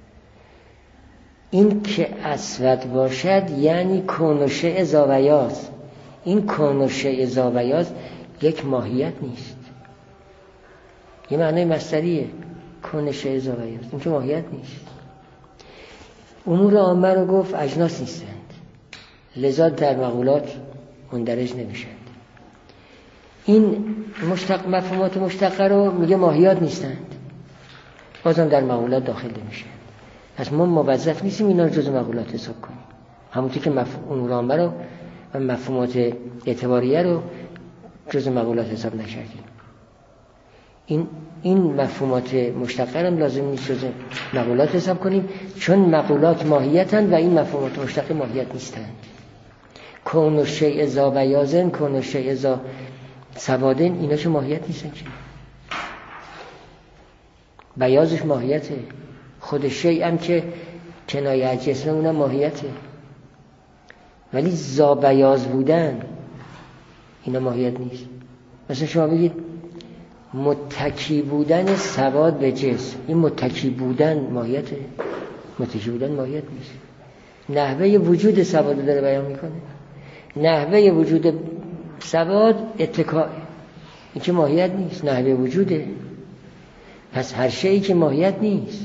این که اسود باشد یعنی کون و شیء ذا بیاض. این کون و شیء ذا بیاض یک ماهیت نیست، یه معنی مصدریه، کون شیء ذا بیاض، این که ماهیت نیست. امور عامه رو گفت اجناس نیستند، لذا در مقولات مندرج نمیشند. این مشتق، مفهومات مشتقه رو میگه ماهیات نیستند، بازم در مقولات داخل نمیشند. پس ما موظف نیستیم اینا رو جزء مقولات حساب کنیم، همونطور که مفهوم امور عامه رو و مفهومات اعتباریه رو جزء مقولات حساب نکردیم. این این مفهومات مشتقه هم لازم نیست جزء مقولات حساب کنیم، چون مقولات ماهیتند و این مفهومات مشتقه ماهیت نیستند. کون و شیء ذا بیاضن، کون و شیء ذا سوادن، اینا چه ماهیت نیستن که؟ بیاضش ماهیته، خود شیء هم که کنایه از جسم اونم ماهیته، ولی ذا بیاض بودن اینا ماهیت نیست. مثلا شما بگید متکی بودن سواد به جسم، این متکی بودن ماهیته؟ متکی بودن ماهیت نیست. نحوه وجود سواد داره بیان میکنه، نحوه وجود سواد اتکاء، این که ماهیت نیست، نحوه وجوده. پس هر شیئی که ماهیت نیست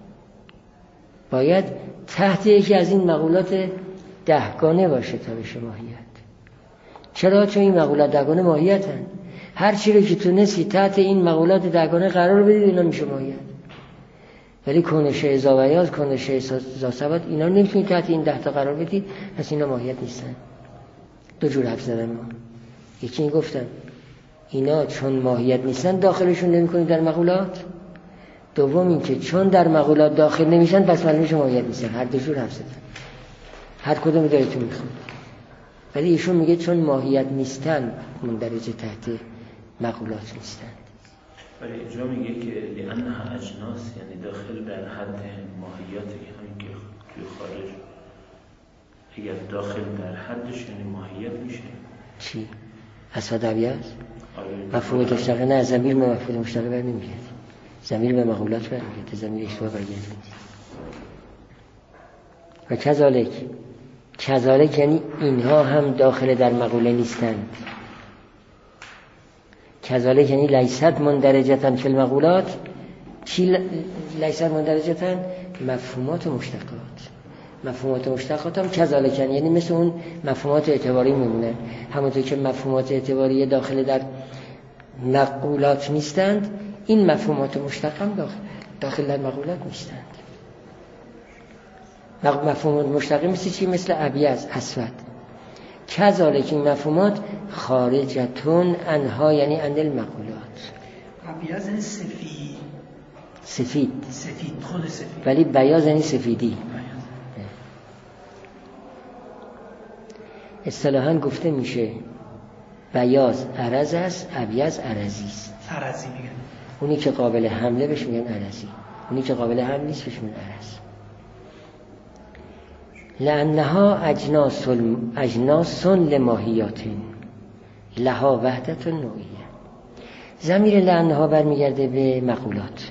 باید تحت یکی از این مقولات دهگانه باشه تا بشه ماهیت. چرا؟ چون این مقولات دهگانه ماهیتن. هر چی رو که تونستی تحت این مقولات دهگانه قرار بدید اینا میشه ماهیت. ولی کون شیء ذا بیاض، کون شیء ذا سواد، اینا نمیتونید تحت این ده تا قرار بدید، پس اینا ماهیت نیستن. دو جور حرف زدم ما. یکی این گفتم اینا چون ماهیت نیستن داخلشون نمی‌کنید در مقولات، دوم این که چون در مقولات داخل نمیشن پس معلومه که ماهیت نیستن. هر دو جور حرف زدن، هر کدوم دلتون میخواد. ولی ایشون میگه چون ماهیت نیستن مندرج تحت مقولات نیستن. ولی اینجا میگه که لأنها اجناس، یعنی داخل در حد ماهیت، همین که توی خارج اگر داخل در حدش یعنی ماهیت میشه. چی؟ اسفاد عبیز؟ مفهوم مشتقه نه، ضمیر به مفهوم مشتقه بر نمیگرد، ضمیر به مقولات برمیگرد، ضمیر اشتباه برگرد. و کذالک کذالک یعنی اینها هم داخل در مقوله نیستند. کذالک یعنی لیست مندرجتن فی المقولات. چی لیست مندرجتن؟ مفهومات مشتقات. مفهومات مشتقات هم کذالک یعنی مثل اون مفهومات اعتباری میمونن. همونطور که مفهومات اعتباری داخل در مقولات نیستند، این مفهومات مشتق هم داخل, داخل در مقولات نیستند. مفهومات مشتقه مثل چی؟ مثل ابیض، اسود. کذالک این مفهومات خارجتون انها یعنی عن المقولات. ابیض یعنی سفید. سفید سفید خود سفید. ولی بیاض یعنی سفیدی. اصطلاحاً گفته میشه بیاض عرض است، ابیض عرضی است. عرضی میگن. اونی که قابل حمله بهش میگن عرضی، اونی که قابل حمل نیست بهش میگن عرض. لأنها اجناس اجناس لماهیات لها وحدت نوعیه. ضمیر لأنها برمیگرده به مقولات،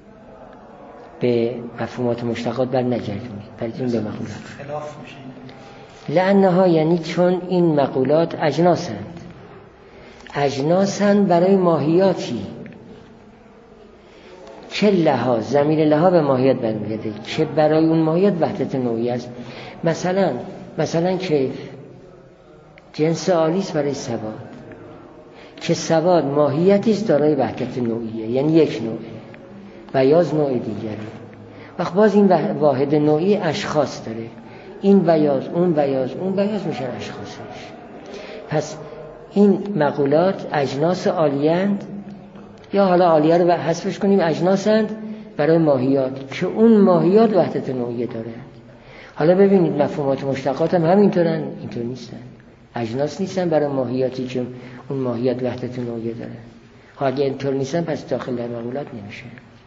به مفهومات مشتقات بر نگردونید، براتون به مقولات. خلاف میشه. لأنها یعنی چون این مقولات اجناسند. اجناسند برای ماهیاتی که لها، ضمیر لها به ماهیت برمیگرده که برای اون ماهیت وحدت نوعی است. مثلا مثلا کیف جنس عالی است برای سواد، که سواد ماهیتی است دارای وحدت نوعیه، یعنی یک نوعه. بیاض نوع دیگره. وقت باز این واحد نوعی اشخاص داره، این بیاض، اون بیاض، اون بیاض میشن اشخاصش. پس این مقولات اجناس عالیند، یا حالا عالیه رو حذفش کنیم اجناسند برای ماهیات که اون ماهیات وحدت نوعیه داره. حالا ببینید مفهومات مشتقات هم همینطورن، اینطور نیستن. اجناس نیستن برای ماهیاتی که اون ماهیات وحدت نوعیه داره. اگه اینطور نیستن پس داخل در مقولات نمیشه.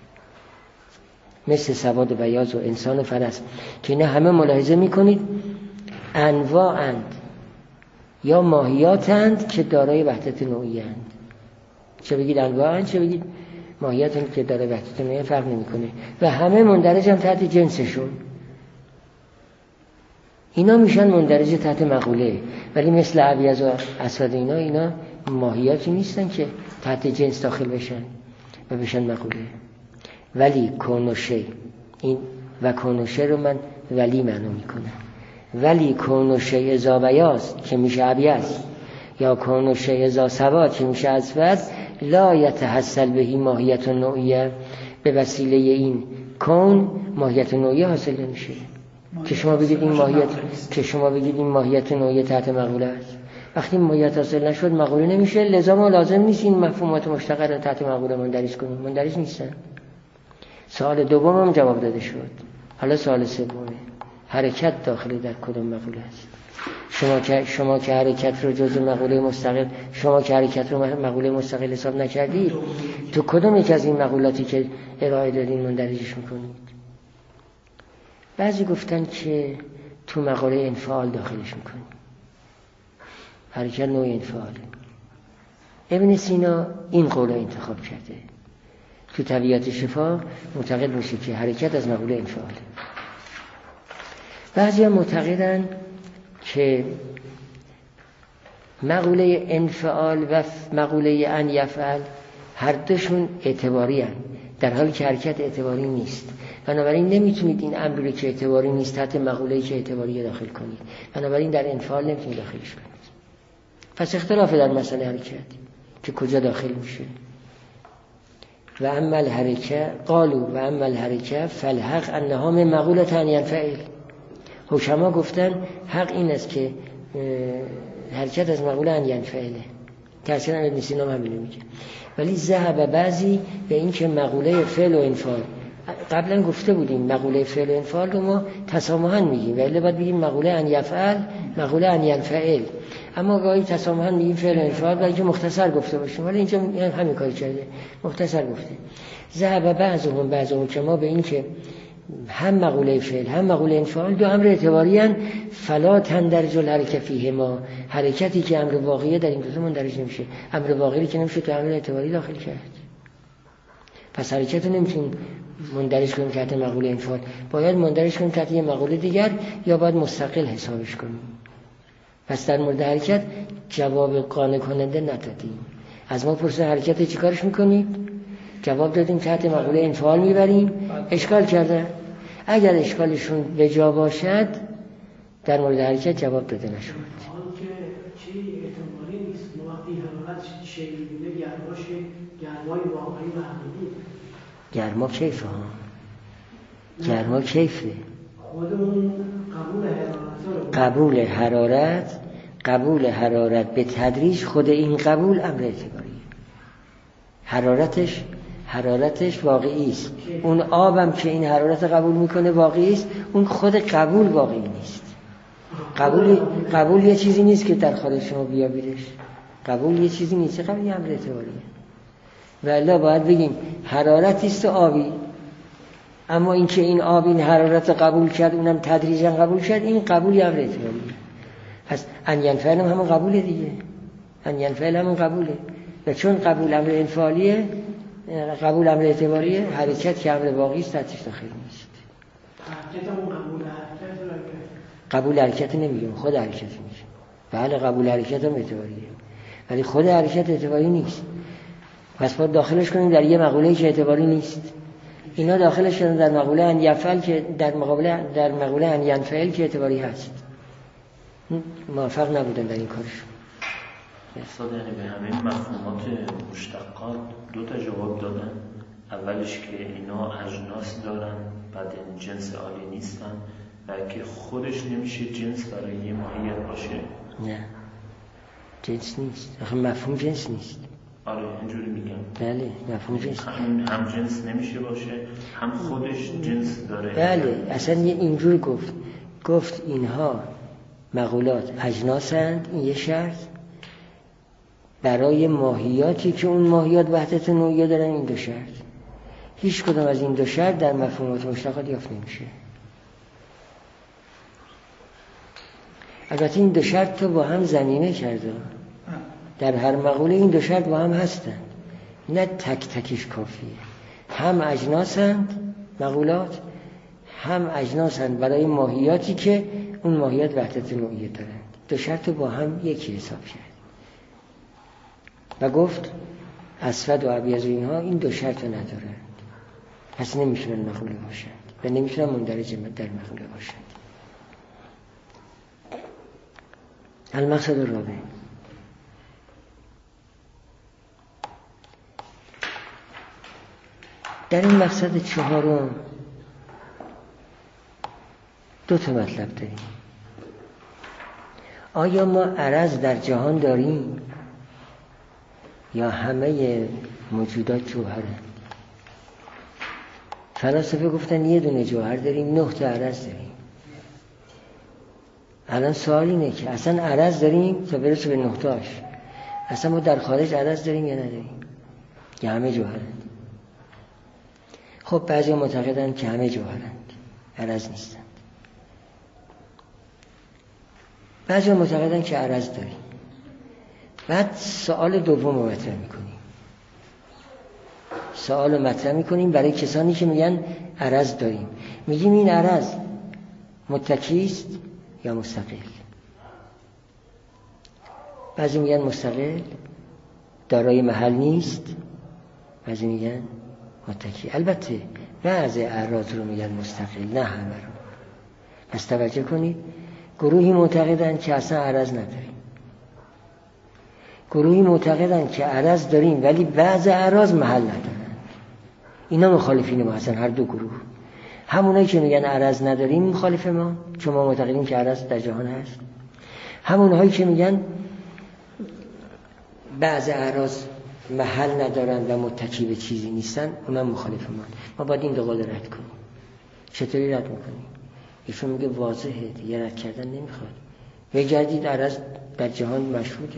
مثل سواد و بیاض و انسان و فرس که اینا همه ملاحظه میکنید انواعند یا ماهیاتند که دارای وحدت نوعیند. چه بگید انواعند چه بگید ماهیاتند که دارای وحدت نوعی فرق نمیکنه و همه مندرج هم تحت جنسشون. اینا میشن مندرج تحت مقوله. ولی مثل ابیض و اسود اینا اینا ماهیاتی نیستن که تحت جنس داخل بشن و بشن مقوله. ولی کونوشه، این و کونوشه رو من ولی معنی میکنم. ولی کونوشه ازا بیاض که میشه ابیض یا کونوشه ازا سواد که میشه اسود لا یتحصل بهی ماهیت نوعیه. به وسیله این کون ماهیت نوعیه حاصل نمیشه که شما بگید این ماهیت که شما بگید این ماهیت نوعیه تحت مقوله است. وقتی ماهیت حاصل نشد مقوله نمیشه، لذا ما لازم نیست این مفهومات مشتقه رو تحت مقوله مندرج کنیم. مندرج نیستن. سوال دوم هم جواب داده شد. حالا سوال سومه، حرکت داخل در کدام مقوله است؟ شما که شما که حرکت رو جزء مقوله مستقل شما که حرکت رو مقوله مستقل حساب نکردید، تو کدام یک از این مقولاتی که ارائه دادین مندرجش میکنید؟ بعضی گفتن که تو مقوله انفعال داخلش میکنید. حرکت نوع انفعاله. ابن سینا این قول رو انتخاب کرده. تو طبیعت شفا معتقد میشه که حرکت از مقوله انفعاله. بعضی هم معتقدن که مقوله انفعال و مقوله ان یفعل هر دوشون اعتباری هن، در حالی که حرکت اعتباری نیست. بنابراین نمیتونید این امری که اعتباری نیست تحت مقوله‌ای که اعتباری داخل کنید. بنابراین در انفعال نمیتونید داخلش کنید. پس اختلاف در مسئله حرکت که کجا داخل میشه. و اما الحرکه قالوا و اما الحرکه فالحق انها من مقوله ان ينفعل. حکما گفتن حق این است که حرکت از مقوله ان ينفعله. ترسیدن ابن سینا هم همین میگه. ولی ذهب بعضی به این که مقوله فعل و انفعال، قبلا گفته بودیم مقوله فعل و انفعال رو ما تسامحاً میگیم، ولی باید بگیم مقوله ان یفعل، مقوله ان ینفعل. اما گاهی تسامحاً میگیم فعل و انفعال برای اینکه مختصر گفته باشیم، ولی اینجا همین کاری کرده، مختصر گفته. ذهب بعضهم بعضهم که ما به این که هم مقوله فعل هم مقوله انفعال دو امر اعتباری ان، فلا تندرج الحرکت فیهما، حرکتی که امر واقعیه در این دو تا مندرج نمیشه، امر واقعی که نمیشه تو امر اعتباری داخل کرد. پس حرکت رو نمیتونیم مندرج کنیم تحت مقوله انفعال، باید مندرج کنیم تحت یه مقوله دیگر، یا باید مستقل حسابش کنیم. پس در مورد حرکت جواب قانع کننده ندادیم. از ما پرسه حرکت چی کارش میکنید؟ جواب دادیم تحت مقوله انفعال میبریم. اشکال کرده. اگر اشکالشون به جا باشد در مورد حرکت جواب داده نشود. آن که چی احتمالی نیست، وقتی حرارت شیعی بوده گرماش گرمای واقعی و حقیقی. گرما کیفه ها، گرما کیفه، خودمون قبول حرارت رو قبول حرارت قبول حرارت به تدریج، خود این قبول امر اعتباریه. حرارتش حرارتش واقعی است. اون آبم که این حرارت قبول میکنه واقعی است، اون خود قبول واقعی نیست. قبول قبول یه چیزی نیست که در خود شما بیابیدش. قبول یه چیزی نیست، قبول یه امر اعتباریه. والا باید بگیم حرارتی است و آبی، اما این که این آب این حرارت قبول کرد، اونم تدریجا قبول کرد، این قبول یه امر اعتباریه. پس ان ینفعل هم همون قبوله دیگه، ان ینفعل همون قبوله. و چون قبول امر انفعالیه، قبول امر اعتباریه، حرکت که امر واقعی است تحتش داخل نیست. حرکت همون قبول حرکت رو قبول حرکت نمیگیم، خود حرکت میگیم. بله قبول حرکت هم اعتباریه، ولی خود حرکت اعتباری نیست. پس باید داخلش کنیم در یه مقوله که اعتباری نیست. اینا داخلش کردن در مقوله ان یفعل که در مقابله در مقوله ان ینفعل که اعتباری هست. موافق نبودن در این کارشون. استاد یعنی به همه مفهومات مشتقات دو تا جواب دادن. اولش که اینا اجناس دارن، بعد این جنس عالی نیستن و که خودش نمیشه جنس برای یه ماهیت باشه. نه جنس نیست، آخه مفهوم جنس نیست. آره اینجوری میگم. بله مفهوم جنس هم, هم جنس نمیشه باشه، هم خودش جنس داره. بله اصلا اینجوری گفت گفت اینها مقولات اجناسند، این یه شرط برای ماهیاتی که اون ماهیات وحدت نوعیه دارن، این دو شرط. هیچ کدام از این دو شرط در مفهومات مشتقات یافت نمیشه. البته این دو شرط تو با هم ضمیمه کرده، در هر مقوله این دو شرط با هم هستن، نه تک تکش کافیه. هم اجناسند مقولات، هم اجناسند برای ماهیاتی که اون ماهیات وحدت نوعیه دارند. دو شرط با هم یکی حساب کرد و گفت اسود و ابیض و اینها این دو شرط ندارند، پس نمیتونن مقوله باشند و نمیتونن مندرج در مقوله باشند. المقصد الرابع، در این مقصد چهارم دو تا مطلب داریم. آیا ما عرض در جهان داریم یا همه موجودات جوهرند؟ فلاسفه گفتن یه دونه جوهر داریم، نه تا عرض داریم. الان سوال اینه که اصلا عرض داریم تا برسه به نه تاش، اصلا ما در خارج عرض داریم یا نداریم؟ یا همه جوهرند؟ خب بعضی معتقدن که همه جوهرند، عرض نیستند. بعضی معتقدن که عرض داریم. بعد سوال دوم رو مطرح میکنیم. سوال رو مطرح میکنیم برای کسانی که میگن عرض داریم. میگیم این عرض متکی است یا مستقل؟ بعضی میگن مستقل، دارای محل نیست. بعضی میگن متکی. البته بعضی اعراض رو میگن مستقل، نه همه رو. پس توجه کنید، گروهی معتقدن که اصلا عرض نداریم، گروهی معتقدن که عرض داریم ولی بعض اعراض محل ندارن. اینا مخالفین ما هستن، هر دو گروه. همونایی که میگن عرض نداریم مخالف ما، چون ما معتقدیم که عرض در جهان هست. همونهایی که میگن بعض اعراض محل ندارن و متکی به چیزی نیستن، اونم مخالف من. ما باید این دو قول رد کنیم. چطوری رد میکنیم؟ ایشون میگه واضحه دیگه، رد کردن نمیخواد. بگردید عرض در جهان مشهوده،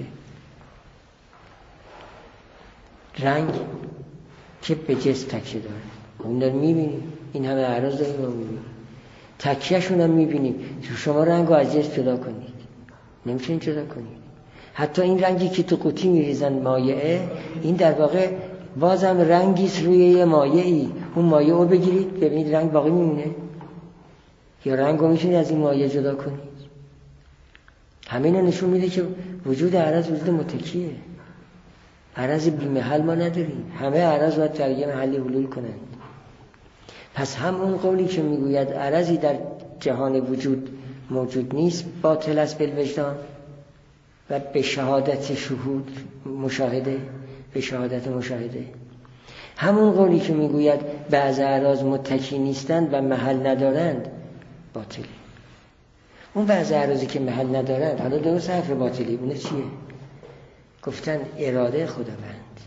رنگ که به جسم تکیه داره، اون رو میبینیم، این همه اعراض داریم رو میبینیم، تکیهشون هم میبینیم. شما رنگ رو از جسم جدا کنید، نمیتونید جدا کنید. حتی این رنگی که تو قوطی میریزن مایعه، این در واقع بازم رنگیست روی یه مایعی. اون مایع رو بگیرید ببینید رنگ باقی میمونه، یا رنگ رو میتونید از این مایع جدا کنید. همین نشون میده که وجود عرض وجود متکیه. عرض بی محل ما نداریم، همه عرض باید در یه محلی حلول کنند. پس همون قولی که میگوید عرضی در جهان وجود موجود نیست باطل است بالوجدان و به شهادت شهود مشاهده، به شهادت مشاهده. همون قولی که میگوید بعض اعراض متکی نیستند و محل ندارند باطله. اون بعض اعراضی که محل ندارند، حالا درست حرف باطلی اونه چیه؟ گفتن اراده خداوند،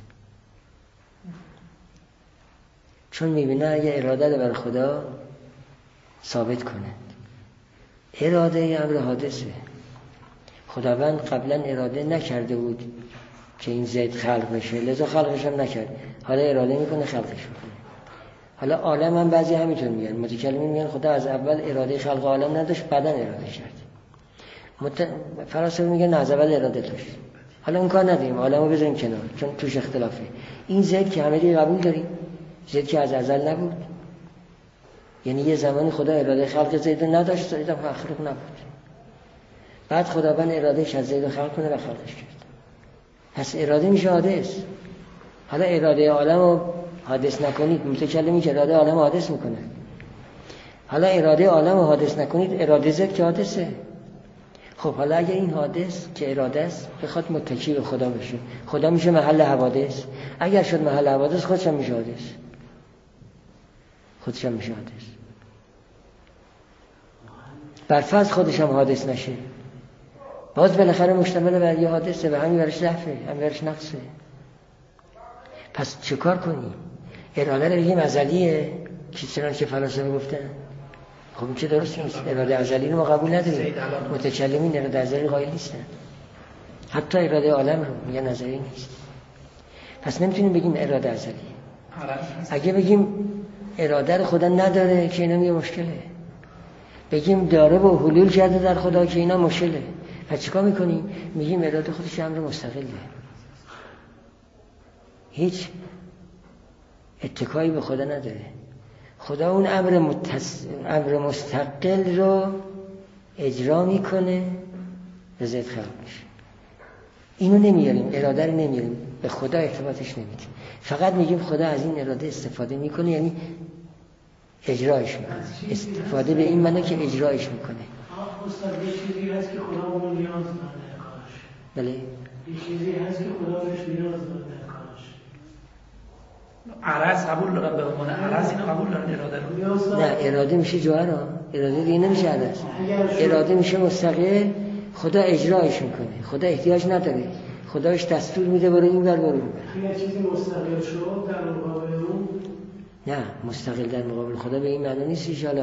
چون میبینه اگه اراده رو بر خدا ثابت کنند. اراده امر حادثه. خداوند قبلا اراده نکرده بود که این زید خلق بشه، لذا خلقش هم نکرد، حالا اراده میکنه خلقش میکنه. حالا عالم هم بعضی همینطور میگن، متکلمین میگن خدا از اول اراده خلق عالم نداشت، بعدن اراده کرد. مت... فلاسفه میگن از اول اراده داشت. حالا اون کار نداریم، عالمو بذاریم کنار چون توش اختلافه. این زید که همه دیگه قبول داریم، زید که از ازل نبود، یعنی یه زمانی خدا اراده خلق زید نداشت، زید هم خلق نبود، بعد خداوند ارادهش از زید خلق کنه و خلقش کرد. پس اراده میشه حادث. حالا اراده عالم رو حادث نکنید، متکلمی که اراده عالم رو حادث میکنه. حالا اراده عالم رو حادث نکنید، اراده زد که حادثه. خب حالا اگر این حادث که اراده است بخواد متکی به خدا بشه، خدا میشه محل حوادث. اگر شد محل حوادث خودش هم میشه حادث، خودش هم میشه حادث. برفرض خودش هم حادث نشه، باز بالاخره مشتمل بر یه حادثه و همین برش ضعفه، همین برش نقصه. پس چه کار کنیم؟ اراده رو بگیم ازلیه که چنانچه فلاسفه گفتن؟ خب این که درست نیست. اراده ازلی رو ما قبول نداریم. متکلمین اراده ازلی قائل نیستن، حتی اراده عالم رو میگن نظری نیست. پس نمیتونیم بگیم اراده ازلیه. اگه بگیم اراده رو خدا نداره که اینا میگه مشکله، بگیم داره و حلول کرده در خدا که اینا مشکله. پس چیکار میکنیم؟ میگیم اراده خودش امر مستقله، هیچ اتکایی به خدا نداره. خدا اون امر, متص... امر مستقل رو اجرا میکنه به ضد خلق میشه. اینو نمیاریم، اراده رو نمیاریم، به خدا ارتباطش نمیدیم، فقط میگیم خدا از این اراده استفاده میکنه، یعنی اجرایش میکنه. استفاده به این معنی که اجرایش میکنه. استاد یه چیزی هست که خدا اونو نیاز داره کارش. بله. یه چیزی هست که خدا بهش نیاز داره کارش. عرض قبول دارن به عنوان عرض، اینو قبول دارن اراده رو؟ نه، اراده میشه جوهر ها، اراده دیگه نمیشه عرض. اراده میشه مستقل، خدا اجرایش میکنه، خدا احتیاج نداره، خداش دستور میده برو این ور برو اون ور. یه چیزی مستقل شد در مقابل اون؟ نه، مستقل در مقابل خدا به این معنی نیست حالا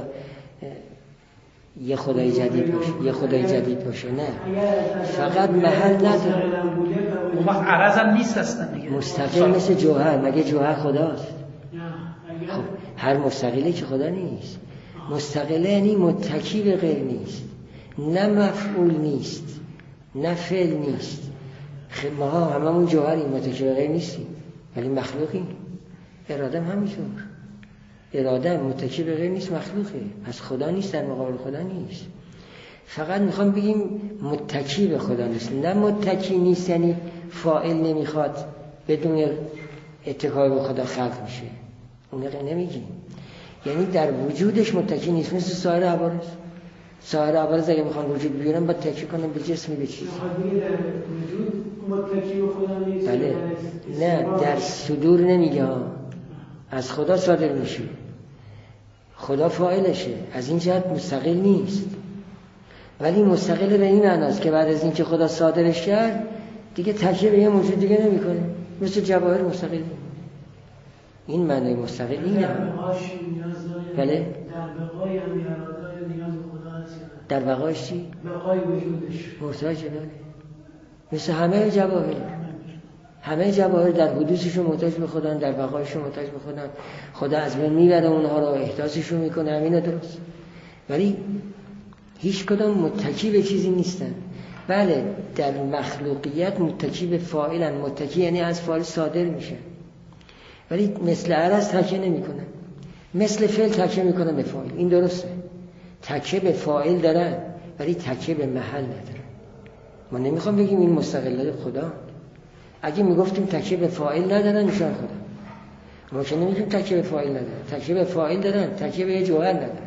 یه خدای جدید باشه، یه خدای جدید باشه، نه، فقط محل نداره. اون وقت عرض هم نیست اصلا دیگه. مستقل مثل جوهر، مگه جوهر خداست؟ خب هر مستقلی که خدا نیست. مستقله یعنی متکی به غیر نیست، نه مفعول نیست، نه فعل نیست. خب ما هممون جوهریم، متکی به غیر نیستیم، ولی مخلوقیم. اراده هم همینطور، اراده متکی به غیر نیست، مخلوقه. پس خدا نیست، در مقابل خدا نیست. فقط میخوام بگیم متکی به خدا نیست، نه متکی نیست یعنی فاعل نمیخواد بدون اتکای به خدا خلق میشه، اون نمیگیم. یعنی در وجودش متکی نیست، مثل سایر عوارض. سایر عوارض اگه میخوان وجود بیارن باید تکی کنن به جسمی، به چیزی. در وجود متکی به خدا نیست. بله. نه، در صدور نمیگه ها، از خدا صادر میشه، خدا فاعلشه، از این جهت مستقل نیست. ولی مستقل به این معناست که بعد از اینکه خدا صادرش کرد دیگه تکیه به یه موجود دیگه نمیکنه، مثل جواهر مستقل. این معنی مستقل اینه. در بقاش نیاز داره. بله. در بقای هم اراده نیاز به خدا هست. در بقایش چی؟ بقای وجودش. محتاج داره. مثل همه جواهر. همه جواهر در حدوثشون محتاج به خدا، در بقایشون محتاج به خدا. خدا از بین میبره اونها رو، احداثشون میکنه، همینه درست. ولی هیچ کدام متکی به چیزی نیستن. بله در مخلوقیت متکی به فاعلن، متکی یعنی از فاعل صادر میشه، ولی مثل عرض تکیه نمیکنن، مثل فعل تکیه میکنن به فاعل. این درسته، تکیه به فاعل دارن ولی تکیه به محل ندارن. ما نمیخوام بگیم این مستقلات خدا. اگه میگفتیم تکیه به فاعل ندارن میشن خدا. ما که نمیگیم تکیه به فاعل ندارن، تکیه به فاعل دارن، تکیه به جوهر ندارن.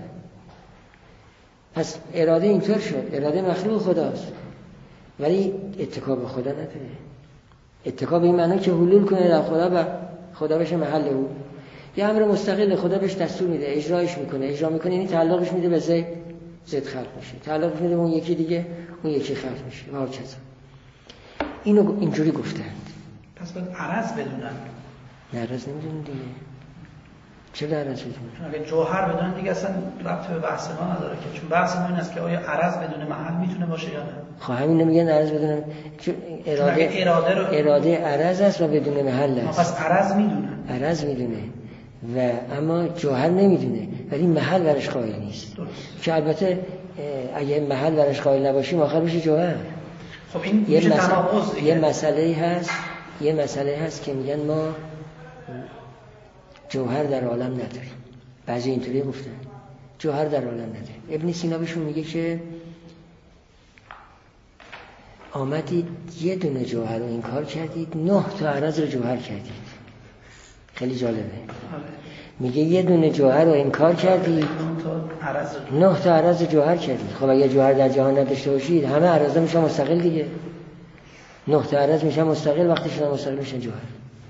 پس اراده اینطور شد، اراده مخلوق خداست ولی اتکا به خدا نداره. اتکا به این معنی که حلول کنه در خدا و خدا بشه محل او. یه امر مستقل خدا بهش دستور میده، اجرایش میکنه، اجرا میکنه، یعنی تعلقش میده به زید، زید خلق میشه، تعلقش میده به اون یکی دیگه، اون یکی خلق میشه و هكذا. اینو اینجوری گفتند. پس باید عرض بدونن. نه عرض نمیدونن دیگه. چرا عرض بدونن؟ اگه جوهر بدونن دیگه اصلا ربطی به بحث ما نداره که، چون بحث ما این است که آیا عرض بدون محل میتونه باشه یا نه. خب همین نمیگن عرض بدونن، چون اراده اراده رو اراده عرض است و بدون محل است. پس عرض میدونن. عرض میدونه و اما جوهر نمیدونه، ولی محل برش قائل نیست. درست. که البته اگه محل برش قائل نباشیم آخر میشه جوهر. خب این یه میشه مسئله تناقض دیگه. یه مسئله هست، یه مسئله هست که میگن ما جوهر در عالم نداریم. بعضی اینطوری گفتن جوهر در عالم نداریم. ابن سینا بهشون میگه که آمدید یه دونه جوهر رو انکار کردید، نه تا عرض رو جوهر کردید. خیلی جالبه. میگه یه دونه جوهر رو انکار کردید، نه تا عرض جوهر کردید. خب اگه جوهر در جهان نداشته باشید همه عرضا میشن مستقل دیگه. نه تا عرض میشن مستقل، وقتی شدن مستقل میشن جوهر.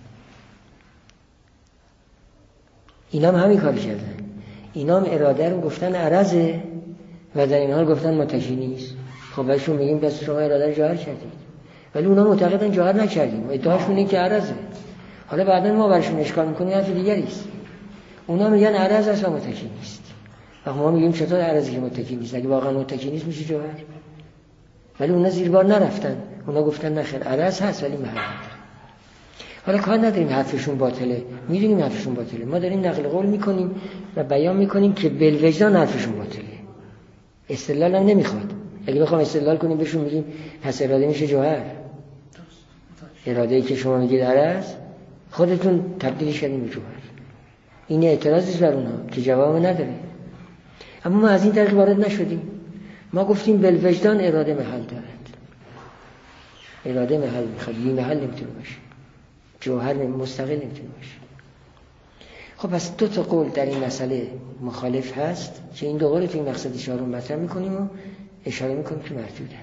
اینا هم همین کاری کردن. اینا هم اراده رو گفتن عرضه و در این حال گفتن متکی نیست. خب بهشون میگیم پس شما اراده رو جوهر کردید، ولی اونا معتقدن جوهر نکردیم و ادعاشون اینه که عرضه. حالا بعدا ما برشون اشکال میکنیم حرف دیگری است. اونا میگن عرض است و متکی نیست. و ما میگیم چطور عرضی که متکی نیست؟ اگه واقعا متکی نیست میشه جوهر. ولی اونا زیر بار نرفتن، اونا گفتن نخیر عرض هست ولی محل نداره. حالا کار نداریم حرفشون باطله، میدونیم حرفشون باطله، ما داریم نقل قول میکنیم و بیان میکنیم که بالوجدان حرفشون باطله. استدلال هم نمیخواد. اگه بخوام استدلال کنیم بهشون میگیم پس اراده میشه جوهر. اراده‌ای که شما میگید عرض خودتون تبدیلش کردین به جوهر. این اعتراضی بر اونها که جواب نداره. اما ما از این طریق وارد نشدیم. ما گفتیم بالوجدان اراده محل دارد. اراده محل میخواد، بی محل نمیتونه باشه. جوهر مستقل نمیتونه باشه. خب پس دو تا قول در این مسئله مخالف هست که این دو قول تو این مقصد اشاره مطرح میکنیم و اشاره میکنیم که مردودند.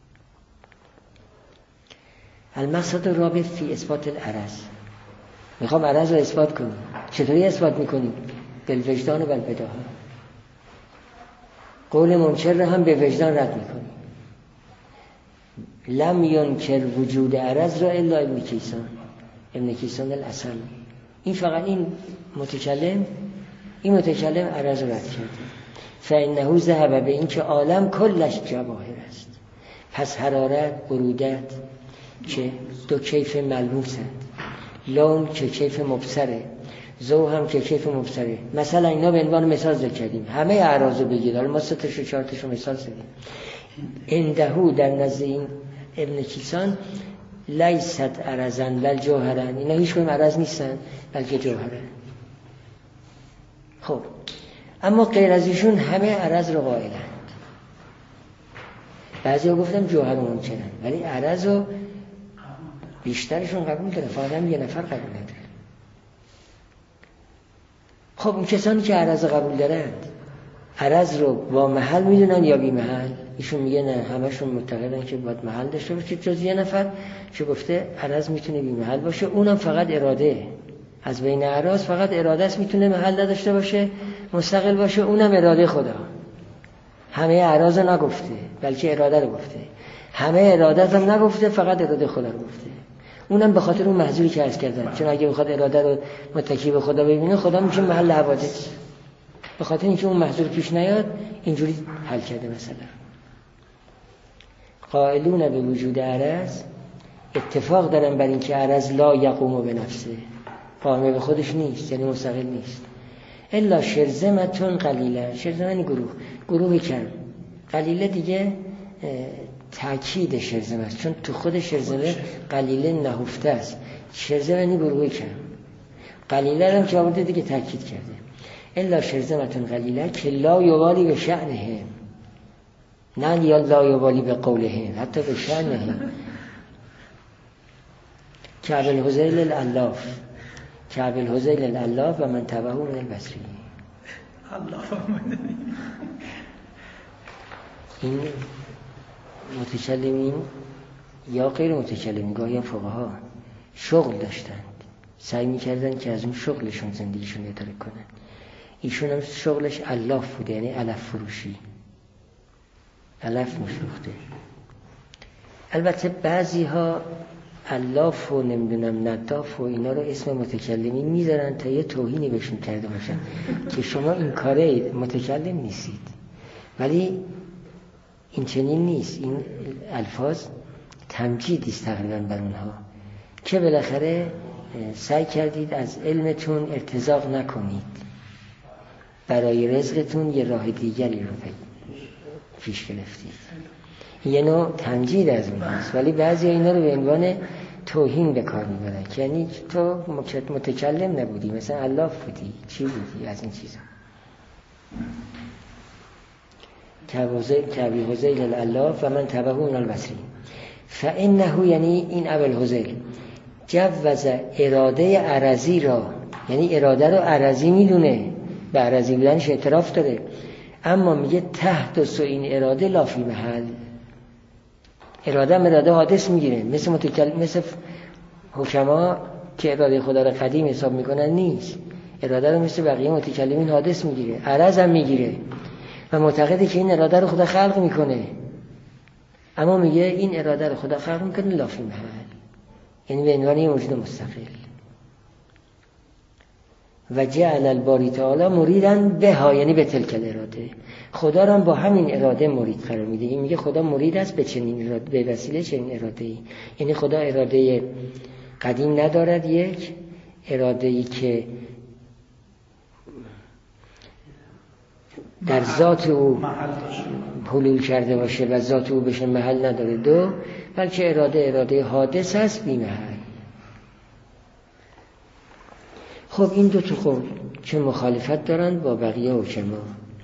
المقصد الرابع فی اثبات العرض. میخوام عرض رو اثبات کنیم. چطوری اثبات میکنیم؟ بالوجدان و بالبداهه. قول منکر رو هم به وجدان رد میکنیم. لم ینکر وجود عرض را الا ابن کیسان، ابن کیسان الاصل. این فقط این متکلم این متکلم عرض رو رد کرده. فانه ذهب به این که عالم کلش جواهر است. پس حرارت، برودت که دو کیف ملموسند، لون که کیف مبصره، ذوق هم که کیف مبصره. مثلا اینا به عنوان مثال ذکر کردیم. همه اعراض رو بگید، حالا ما سه تا چهار تا مثال زدیم. اندهو در نزد این ابن کیسان لیست عرضن بل جوهرن. اینا هیچ کدوم عرض نیستن بلکه جوهرن. خب اما غیر از ایشون همه عرض رو قائلند. بعضی ها گفتم جوهر منکرن ولی عرض رو بیشترشون قبول داره، فقط هم یه نفر قبول نداره. خب این کسانی که عرض قبول دارند عرض رو با محل میدونن یا بی محل؟ ایشون میگه نه، همشون معتقدن که باید محل داشته باشه، جز یه نفر که گفته عرض میتونه بی محل باشه، اونم فقط اراده. از بین اعراض فقط اراده است میتونه محل نداشته باشه، مستقل باشه، اونم اراده خدا. همه اعراض رو نگفته بلکه اراده رو گفته. همه اراده هم نگفته، فقط اراده خدا رو گفته. اونم به خاطر اون محذوری که عرض کردم، چون اگه بخواد اراده رو متکی به خدا ببینه خدا میشه محل حوادث، به خاطر اینکه اون محذور پیش نیاد اینجوری حل کرده. مثلا قائلون به وجود عرض اتفاق دارن بر اینکه عرض لا یقوم به نفسه، قائم به خودش نیست، یعنی مستقل نیست. الا شرذمتون قلیله، شرذمه یعنی گروه، گروه کم. قلیله دیگه تأکید شرذمه است، چون تو خود شرذمه قلیله نهفته است. شرذمه یعنی گروه کم، قلیله هم که آورده دیگه تأکید کرده. الا شرذمتون قلیله که لا یوالی به شأنه، نه یا لا یوالی به قوله، حتی به شأنه. کعب الحذیل الالاف، کعب الحذیل الالاف و من تبعه من البصری. این متکلمین یا غیر متکلمین، گاهی فقها شغل داشتند، سعی می‌کردن که از اون شغلشون زندگیشون اداره کنن. ایشون هم شغلش الاف بوده، یعنی علف فروشی، علف می‌فروخته. البته بعضی ها الاف و نمیدونم نداف و اینا رو اسم متکلمین میذارن تا یه توهینی بهشون کرده باشن که شما این کاره متکلم نیستید، ولی این چنین نیست. این الفاظ تمجیدی است تقریبا بر اونها که بالاخره سعی کردید از علمتون ارتزاق نکنید، برای رزقتون یه راه دیگری رو پیش گرفتید. یه نوع تمجید از اون هست، ولی بعضی اینا رو به عنوان توهین به کار میبرن، یعنی تو متکلم نبودی، مثلا الاف بودی، چی بودی از این چیزا. کعب الحذیل الالاف و من تبعه من البصری. فانه یعنی این ابو الحذیل جوز اراده عرضی را، یعنی اراده رو عرضی میدونه، به عرضی بودنش اعتراف داره، اما میگه تحت سو این اراده لا فی محل. اراده هم اراده حادث میگیره، مثل متکلم، مثل حکما که اراده خدا را قدیم حساب میکنن نیست، اراده رو مثل بقیه متکلمین حادث میگیره، عرض هم میگیره و معتقده که این اراده رو خدا خلق میکنه، اما میگه این اراده رو خدا خلق میکنه لا فی محل، یعنی به عنوان یه موجود مستقل. و جعل الباری تعالی مریدن بها، یعنی به تلک اراده، خدا رو هم با همین اراده مرید قرار میده. این میگه خدا مرید است به چنین اراده، به وسیله چنین اراده‌ای. یعنی خدا اراده قدیم ندارد، یک اراده‌ای که در ذات او حلول کرده باشه و ذات او بشه محل نداره، دو بلکه اراده اراده حادث است بی محل. خب این دو تا قول چه مخالفت دارن با بقیه حکما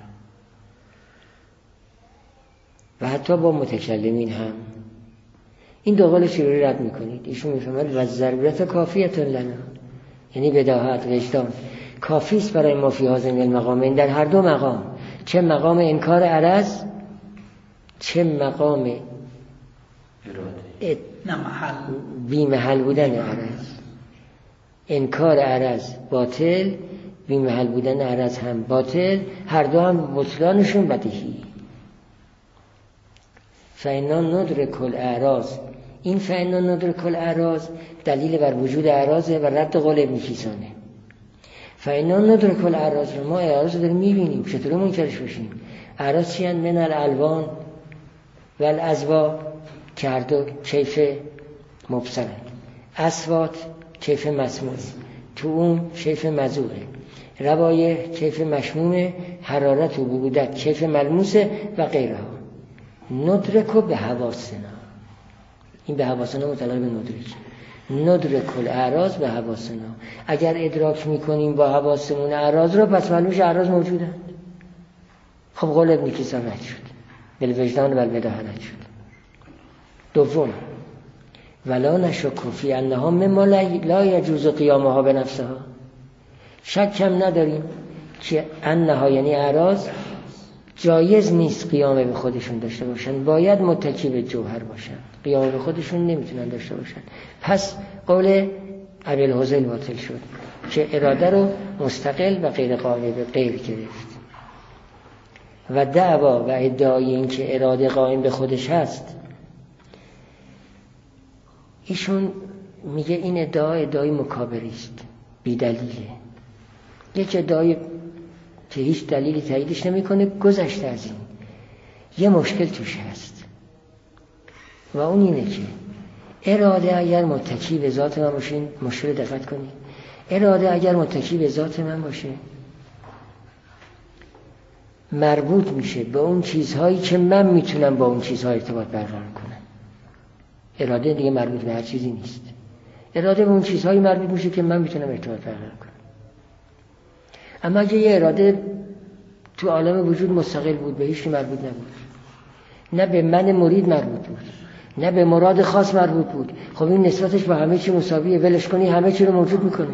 و حتی با متکلمین هم. این دو قول چجوری رد میکنید؟ ایشون میفهمد و ضرورت کافیت لنا، یعنی بداهت وجدان کافی است برای ما فی هذین المقامین، در هر دو مقام، چه مقام انکار عرض، چه مقام ات... بی محل بودن عرض. انکار عرض باطل، بی محل بودن عرض هم باطل، هر دو هم بطلانشون بدیهی. فإنا ندرک الاعراض، این فإنا ندرک الاعراض دلیل بر وجود اعراضه و رد قول ابن کیسانه. فإنا ندرک الاعراض رو ما اعراض رو داریم میبینیم، چطور منکرش باشیم؟ اعراض چی هستند؟ من الالوان و الازوا که هر دو کیف مبصرند، اصوات کیف مسموع، طعوم کیف مذوقه، روایح کیف مشمومه، حرارت و برودت کیف ملموسه و غیره. ندرک به حواسنا، این به حواسنا متعلق به ندرک، ندرک الاعراض به حواسنا. اگر ادراک میکنیم با حواسمون اعراض رو، پس معلومش اعراض موجودند. خب قول ابن کیسان رد شد، بالوجدان و البداهه رد شد. دوم ولا نشک فی انها مما لا یجوز قیامها به نفسها، شک هم نداریم که انها یعنی اعراض جایز نیست قیام به خودشون داشته باشن، باید متکی به جوهر باشن، قیام به خودشون نمیتونن داشته باشن. پس قول ابی الحذیل باطل شد که اراده رو مستقل و غیر قائم به غیر گرفت. و دعوا و ادعای این که اراده قائم به خودش هست، ایشون میگه این ادعا ادعای مکابری است، بی دلیله. یک ادعای که هیچ دلیلی تاییدش نمیکنه گذشته از این. یه مشکل توش هست و اون اینه که اراده اگر متکی به ذات من باشه، این مشکل دقت کنید، اراده اگر متکی به ذات من باشه مربوط میشه به اون چیزهایی که من میتونم با اون چیزها ارتباط برقرار کنم. اراده دیگه مربوط به هر چیزی نیست. اراده به اون چیزهایی مربوط میشه که من میتونم ارتباط برقرار کنم. اما اگه یه اراده تو عالم وجود مستقل بود، به هیچ کی مربوط نبود، نه به من مرید مربوط بود، نه به مراد خاص مربوط بود، خب این نسبتش با همه چی مساویه، ولش کنی همه چی رو موجود میکنه.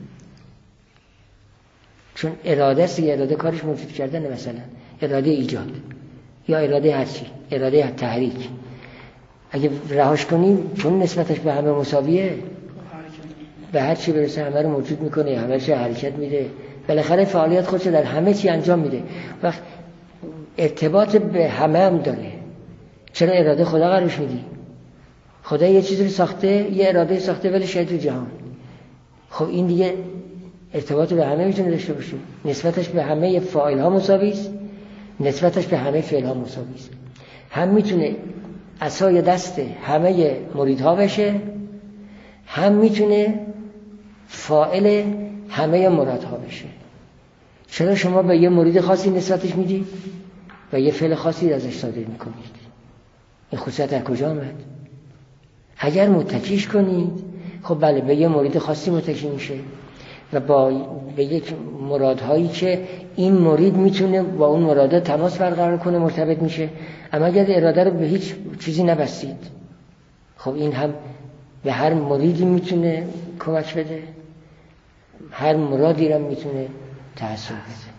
چون اراده است، اراده کارش موجود کردن، مثلا اراده ایجاد یا اراده هرچی، اراده تحریک. اگه رهاش کنیم چون نسبتش به همه مساویه، به هر چی برسه همه رو موجود میکنه، همه چی حرکت میده، بالاخره فعالیت خودش در همه چی انجام میده. وقت ارتباط به همه هم داره. چرا اراده خدا قرارش میدی؟ خدا یه چیزی رو ساخته، یه اراده ساخته ولی شاید تو جهان. خب این دیگه ارتباط به همه میتونه داشته باشه. نسبتش به همه فاعل ها مساوی است، نسبتش به همه فعل ها مساوی است. هم میتونه عصای دست همه مریدها بشه، هم میتونه فاعل همه مرادها بشه. چرا شما به یه مرید خاصی نسبتش میدید و یه فعل خاصی ازش صادر میکنید؟ این خصوصیت از کجا آمد؟ اگر متکیش کنید، خب بله به یه مرید خاصی متکی میشه و با به یک مرادهایی که این مرید میتونه با اون مراده تماس برقرار کنه مرتبط میشه. اما اگر اراده رو به هیچ چیزی نبستید، خب این هم به هر مریدی میتونه کمک بده، هر مرادی رو میتونه تأثیر بده.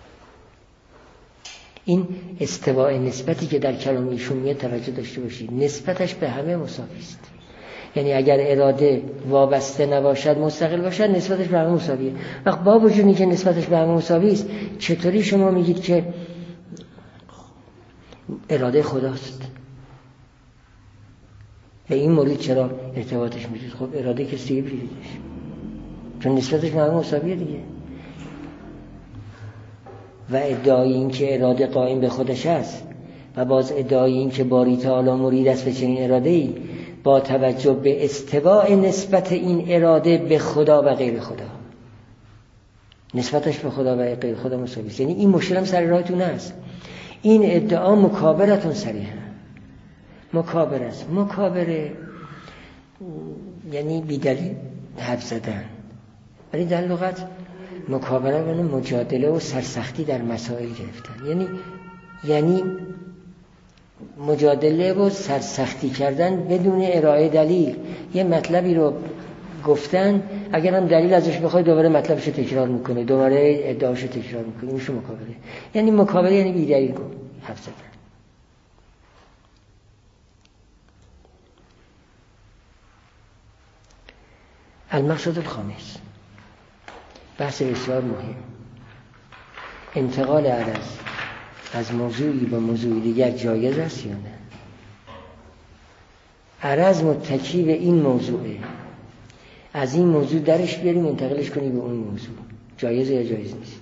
این استواء نسبتی که در کلام ایشون میاد توجه داشته باشید، نسبتش به همه مساوی است. یعنی اگر اراده وابسته نباشد، مستقل باشد، نسبتش به همه مساویه. وقت با وجودی که نسبتش به همه مساوی است، چطوری شما میگید که اراده خداست؟ به این مرید چرا ارتباطش میدید؟ خب اراده کسی دیگه بریدش، چون نسبتش به همه مساویه دیگه. و ادعای این که اراده قائم به خودش است و باز ادعای این که باری تعالی مرید است به چنین اراده‌ای، با توجه به استواء نسبت این اراده به خدا و غیر خدا، نسبتش به خدا و غیر خدا مساوی است. یعنی این مشکل هم سر راهتون است. این ادعا مکابرتون صریحه، مکابر است. مکابره یعنی بی‌دلیل حرف زدن، ولی در لغت مکابره یعنی مجادله و سرسختی در مسائل گرفتن. یعنی یعنی مجادله و سرسختی کردن بدون ارائه دلیل. یه مطلبی رو گفتن، اگر هم دلیل ازش بخوای دوباره مطلبش رو تکرار میکنه، دوباره ادعاش رو تکرار میکنه. این میشه مکابره. یعنی مکابره یعنی بی دلیل حرف زدن. المقصد الخامس، بحث بسیار مهم، انتقال عرض از موضوعی به موضوع دیگر جایز است یا نه؟ عرض متکی به این موضوعه، از این موضوع درش بیاری منتقلش کنی به اون موضوع، جایزه یا جایز نیست؟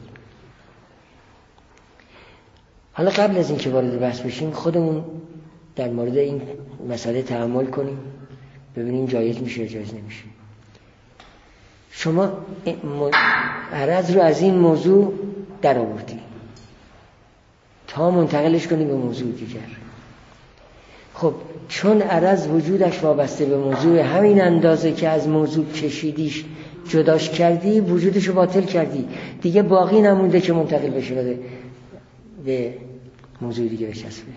حالا قبل از این که وارد بحث بشیم خودمون در مورد این مسئله تأمل کنیم، ببینیم جایز میشه یا جایز نمیشه. شما عرض رو از این موضوع در آوردی تا منتقلش کنی به موضوع دیگر. خب چون عرض وجودش وابسته به موضوع، همین اندازه که از موضوع کشیدیش جداش کردی، وجودش رو باطل کردی، دیگه باقی نمونده که منتقل بشه بده به موضوع دیگه بچسبه.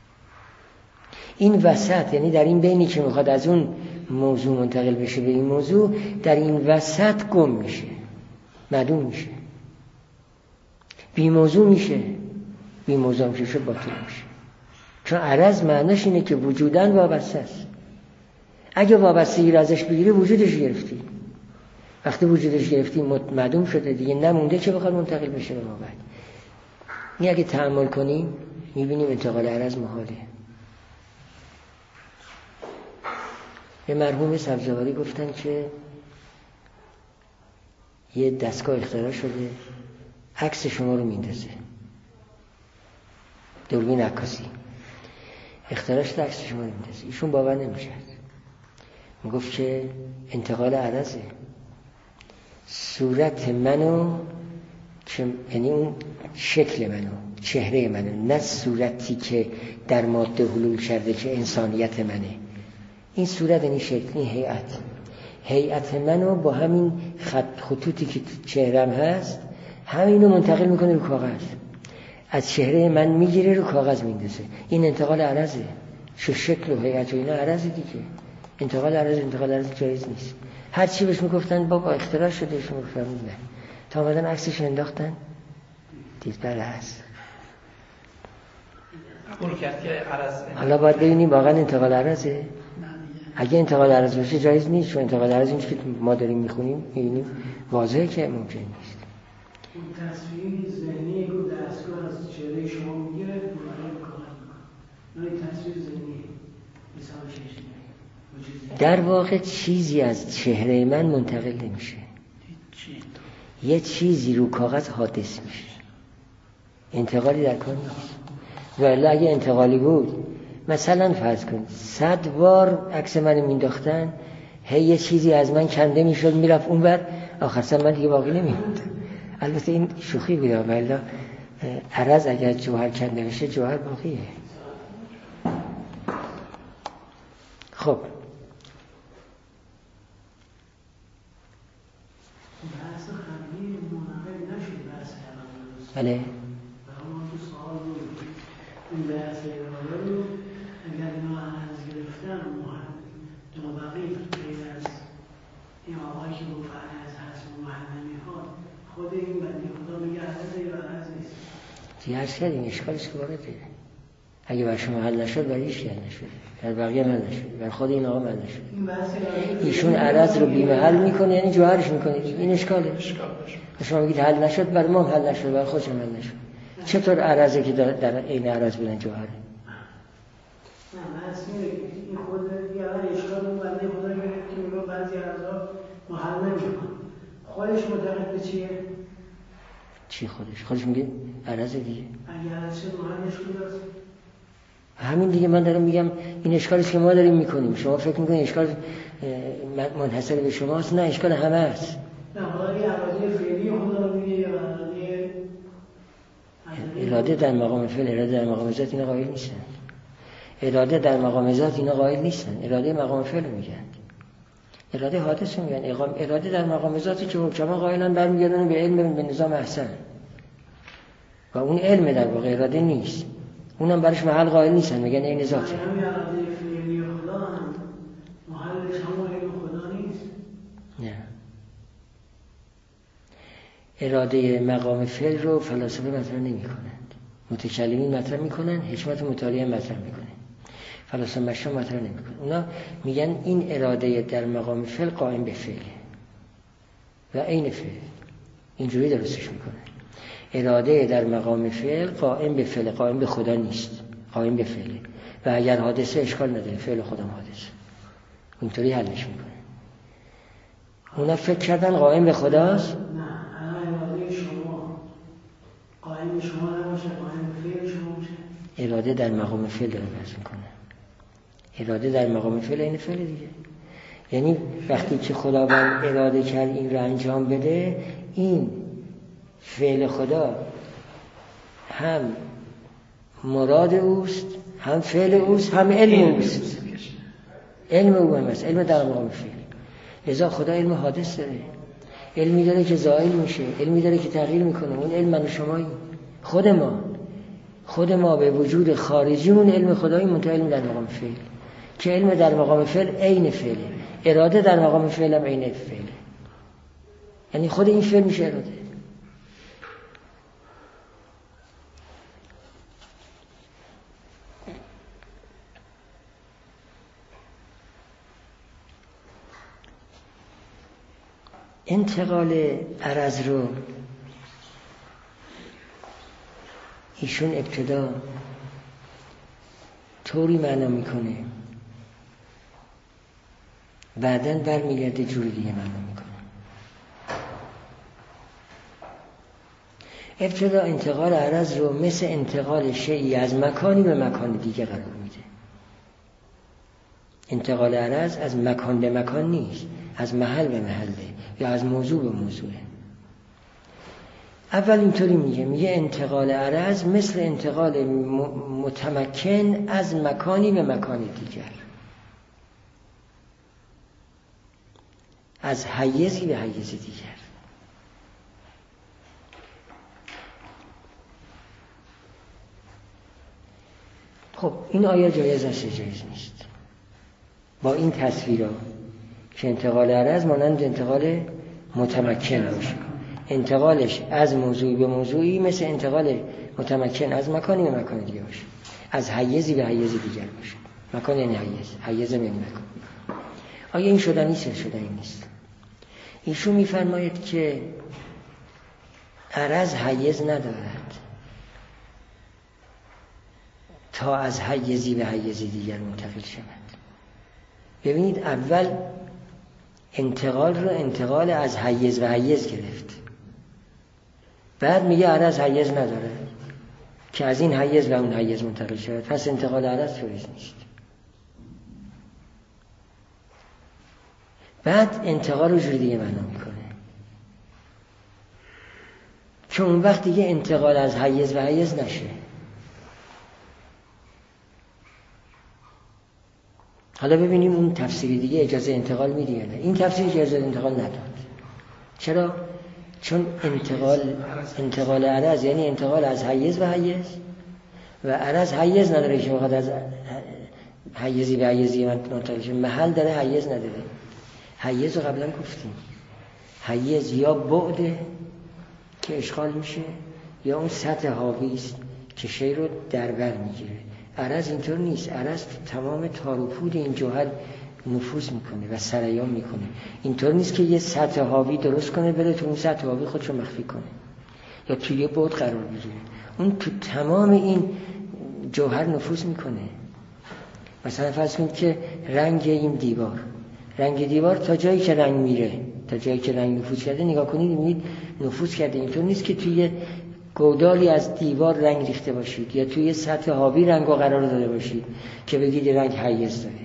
این وسط، یعنی در این بینی که میخواد از اون موضوع منتقل بشه به این موضوع، در این وسط گم میشه، معدوم میشه، بی موضوع میشه. بی موضوع میشه شد باطل میشه. چون عرض معنیش اینه که وجودن وابسته است. اگه وابستگی رو ازش بگیری وجودش گرفتی، وقتی وجودش گرفتی معدوم شده دیگه، نمونده که بخواد منتقل بشه به ما بعد. این اگه تأمل کنیم میبینیم انتقال عرض محاله. به مرحوم سبزواری گفتن که یه دستگاه اختراع شده عکس شما رو میندازه، دوربین عکاسی اختراع شده عکس شما رو میندازه. ایشون باور نمی‌کرد، میگفت که انتقال عرضه، صورت منو که یعنی اون شکل منو، چهره منو، نه صورتی که در ماده حلول کرده که انسانیت منه. این صورت یعنی شکل، این هیئت هیئت منو با همین خط خطوطی که چهرم هست همینو منتقل میکنه رو کاغذ، از چهره من میگیره رو کاغذ میندازه. این انتقال عرضه، شو شکل و هیئت و اینا عرضه دیگه. انتقال عرض انتقال عرض جایز نیست. هر چی بهش میگفتن بابا اختراع شده، شما گفتن نه، تا اومدن عکسش انداختن دید بله هست. قبول کرد که عرض. حالا باید ببینیم واقعا انتقال عرضه. اگه انتقال عرض باشه جایز نیست، چون انتقال عرض این که ما داریم میخونیم میبینیم واضحه که ممکن نیست. اون تصویر ذهنی که دستگاه از چهره شما میگیره دوباره کار میکنه. این تصویر ذهنی حساب چشمی. در واقع چیزی از چهره من منتقل نمیشه، یه چیزی رو کاغذ حادث میشه، انتقالی در کار نیست. ولی اگه انتقالی بود مثلا فرض کن صد بار عکس من مینداختن، هی یه چیزی از من کنده میشد میرفت اون بر، آخر سر من دیگه باقی نمیموند. البته این شوخی بود، ولی عرض اگر جوهر کنده بشه جوهر باقیه. خب بحث خبری منقل نشد، بحث هران بله برای تو سوال بود این بحث هران رو اگر اینا عرض گرفتن مابقی غیر از این آقایی که گفت عرض هست و محرمی ها، خود این بندی خدا میگه عرضه یا عرض نیست دیگه عرض کردیم اشکالش که وارده. اگه بر شما حل نشد برای هیچ حل نشد، در بقیه حل نشد، بر خود این آقا حل نشد. ایشون عرض رو بی محل میکنه یعنی جوهرش میکنه، این اشکاله. شما میگید حل نشد، برای ما حل نشد، برای خودش حل نشد. چطور عرضه که در این عرض بودن جوهره؟ نه بس میگه این خود یعنی اشکال اون بنده خدا گرفت که میگه بعضی عرضا محل نمیکنه، خودش معتقد به چیه؟ چی خودش؟ خودش میگه عرض دیگه. اگه عرض شد محلش کجاست؟ همین دیگه من دارم میگم این اشکالیست که ما داریم میکنیم. شما فکر میکنید اشکال منحصر به شماست؟ نه، اشکال همه است. نه حالا این اراده فعلی خدا رو میگه یا اراده اراده در مقام فعل، اراده در مقام ذات اینا قائل نیستن. اراده در مقام ذات اینا قائل نیستن، اراده مقام فعل میگن، اراده حادث میگن. اراده در مقام ذاتی که حکما قائلن برمیگردن به علم، به نظام احسن، و اون علم در واقع اراده نیست، اونم برش محل قائل نیستن، میگن این ذاته. همین اراده فعلی خدا هم محلش هم علم خدا نیست. نه، اراده مقام فعل رو فلاسفه مطرح نمی کنند، متکلمین مطرح می کنند، حکمت مطالعه مطرح می کنند، فلاسفه مشروع مطرح نمی کنند. اونا میگن این اراده در مقام فعل قائم به فعله و عین فعل، اینجوری درستش می کنند. اراده در مقام فعل قائم به فعل، قائم به خدا نیست، قائم به فعله، و اگر حادثه اشکال نداره، فعل خدا حادثه، اینطوری حلش می کنند. اونا فکر کردن قائم به خداست. قائم شما نباشه، قائم فعل شما باشه. اراده در مقام فعل داره بحث میکنه. اراده در مقام فعل این فعل دیگه. یعنی وقتی که خداوند اراده کرد این رو انجام بده، این فعل خدا هم مراد اوست، هم فعل اوست، هم علم اوست. علم او هم است، علم در مقام فعل. لذا خدا علم حادث داره، علمی داره که زائل میشه، علمی داره که تغییر میکنه. اون علم من و شمایی، خود ما خود ما به وجود خارجیمون علم خدایی منتهی علم در مقام فعل، که علم در مقام فعل عین فعله، اراده در مقام فعل هم عین فعله، یعنی خود این فعل میشه اراده. انتقال عرض رو ایشون ابتدا طوری معنا میکنه بعداً برمیگرده جور دیگه معنا میکنه. ابتدا انتقال عرض رو مثل انتقال شیئی از مکانی به مکان دیگه قرار میده. انتقال عرض از مکان به مکان نیست، از محل به محله یا از موضوع به موضوعه. اول اینطوری میگه میگه انتقال عرض مثل انتقال متمکن از مکانی به مکان دیگر، از حیزی به حیز دیگر. خب این آیا جایز است یا جایز نیست؟ با این تصویرها که انتقال عرض مانند انتقال متمکن باشه، انتقالش از موضوعی به موضوعی مثل انتقال متمکن از مکانی به مکان دیگه باشه، از حیزی به حیز دیگر باشه. مکان یعنی حیز، حیز یعنی مکان. آیا این شدنی است یا شدنی نیست؟ ایشون میفرماید که عرض حیز ندارد تا از حیزی به حیز دیگر منتقل شود. ببینید اول انتقال رو انتقال از حیز و حیز گرفت، بعد میگه عرض حیز نداره که از این حیز و اون حیز منتقل شود، پس انتقال عرض جایز نیست. بعد انتقال رو جوری دیگه معنا میکنه، چون اون وقت دیگه انتقال از حیز و حیز نشه. حالا ببینیم اون تفسیری دیگه اجازه انتقال میده یا نه. این تفسیر اجازه انتقال نداد. چرا؟ چون انتقال انتقال عرض یعنی انتقال از حیز به حیز و عرض حیز نداره که بخواد از حیزی به حیزی منتقل شه. محل داره، حیز نداره. حیز رو قبلا گفتیم، حیز یا بعده که اشغال میشه یا اون سطح حاوی است که شی رو در بر میگیره. عرض اینطور نیست. عرض تمام تار و پود این جوهر نفوذ میکنه و سریان میکنه. اینطور نیست که یه سطح حاوی درست کنه بره تو اون سطح حاوی خودشو مخفی کنه یا توی یه بعد قرار بگیره. اون تو تمام این جوهر نفوذ میکنه. مثلا فرض کنید که رنگ این دیوار، رنگ دیوار تا جایی که رنگ میره، تا جایی که رنگ نفوذ کرده نگاه کنید میبینید نفوذ کرده. اینطور نیست که توی گودالی از دیوار رنگ ریخته باشید یا توی سطح حاوی رنگو قرار داده باشید که بگید رنگ حیز داره.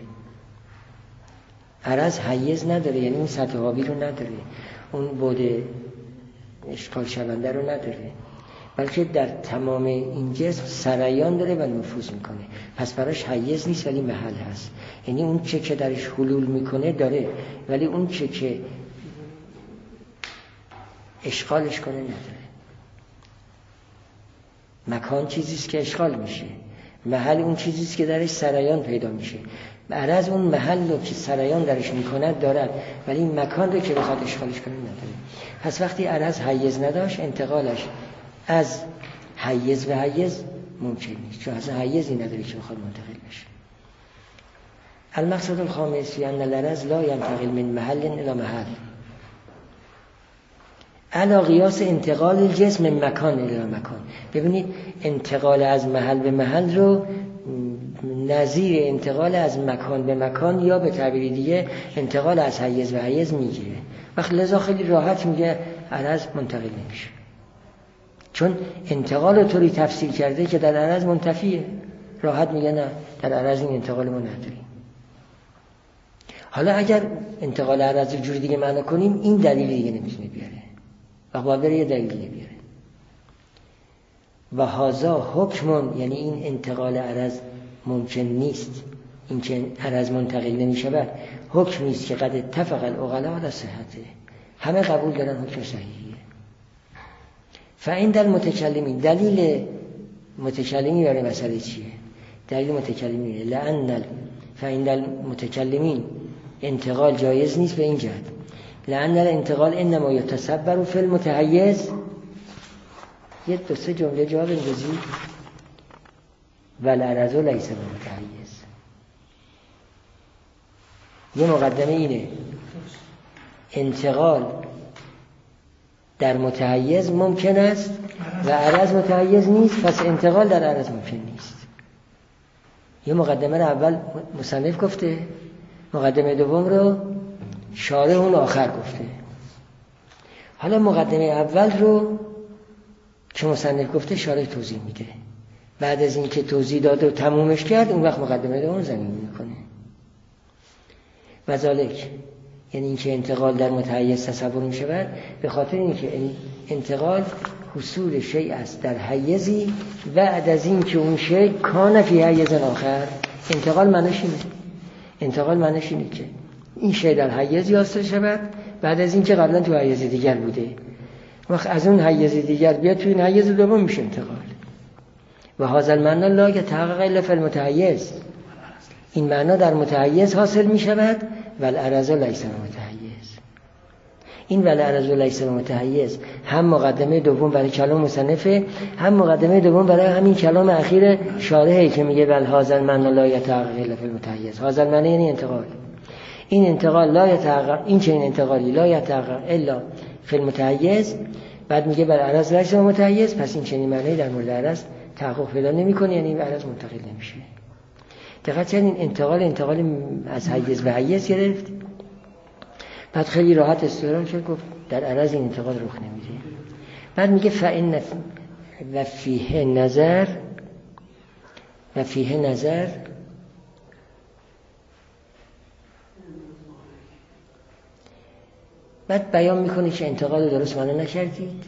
عرض حیز نداره، یعنی اون سطح حاوی رو نداره، اون بعد اشغال شونده رو نداره، بلکه در تمام این جسم سریان داره و نفوذ میکنه. پس براش حیز نیست ولی محل هست. یعنی اون چه که درش حلول میکنه داره، ولی اون چه که اشغالش کنه نداره. مکان چیزیست که اشغال میشه، محل اون چیزیست که درش سریان پیدا میشه. عرض اون محل رو که سریان درش میکند دارد، ولی این مکان رو که بخواد اشغالش کنه نداره. پس وقتی عرض حیز نداشت، انتقالش از حیز به حیز ممکن نیست، چون اصلا حیزی نداره که بخواد منتقل بشه. المقصد الخامس ان العرض لا ينتقل من محل الى محل علی قیاس انتقال الجسم من مکان الی مکان. ببینید انتقال از محل به محل رو نظیر انتقال از مکان به مکان یا به تعبیر دیگه انتقال از حیز به حیز میگیره. وقت لذا خیلی راحت میگه عرض منتقل نمیشه، چون انتقال رو طوری تفسیر کرده که در عرض منتفیه. راحت میگه نه، در عرض این انتقال ما نداریم. حالا اگر انتقال عرض رو جور دیگه معنا کنیم، این دلیل دیگه نمیتونه بیاره، وقت باید بره یه دلیل دیگه بیاره. و هازا حکمون، یعنی این انتقال عرض ممکن نیست، این که عرض منتقل نمیشه، حکم نیست که قد اتفق العقلاء علی صحته، همه قبول دارن حکم صحیحیه. فعند المتکلمین، دلیل متکلمی برای مسئله چیه؟ دلیل متکلمی لأن فعند المتکلمین انتقال جایز نیست به این جهت، لأن الانتقال انما یتصبر فی المتحیز. یه دو سه جمله جواب انگلیسی والعرض لیس بمتحیز. یه مقدمه اینه، انتقال در متحیز ممکن است و عرض متحیز نیست، پس انتقال در عرض ممکن نیست. یه مقدمه رو اول مصنف گفته، مقدمه دوم رو شارح اون آخر گفته. حالا مقدمه اول رو که مصنف گفته شارح توضیح میده. بعد از این که توضیح داده و تمومش کرد اون وقت مقدمه دوم زمین میکنه. وذالک یعنی این که انتقال در متحیز تصور می شود به خاطر اینکه انتقال حصول شیء است در حیزی بعد از این که اون شیء کان فی حیز آخر. انتقال معنیش اینه انتقال معنیش اینه که این شیء در حیزی حاصل شود بعد از این که قبلا تو حیز دیگر بوده. وقت از اون حیز دیگر بیاد تو این حیز دوم میشه انتقال. و هذا المعنی لا یتحقق الا فی المتحیز. این معنا در متحیز حاصل می شود والعرض لیس متحیز. این والعرض لیس متحیز هم مقدمه دوم برای کلام مصنفه، هم مقدمه دوم برای همین کلام اخیر شارحی که میگه ول هذا المعنی لا یتحقق الا فی المتحیز. هذا المعنی یعنی انتقال. این انتقال لا یتحقق، این چنین انتقالی لا یتحقق الا فی المتحیز. بعد میگه والعرض لیس متحیز، پس این چنین معنی در مورد عرض تحقق پیدا نمیکنه، یعنی عرض منتقل نمیشه. دقیقاً این انتقال انتقال از حیز به حیز گرفت. بعد خیلی راحت استدلال کرد گفت در عرض این انتقال رخ نمیده. بعد میگه فإن و فیه نظر و فیه نظر بعد بیان میکنه که انتقال درست معنی نکردید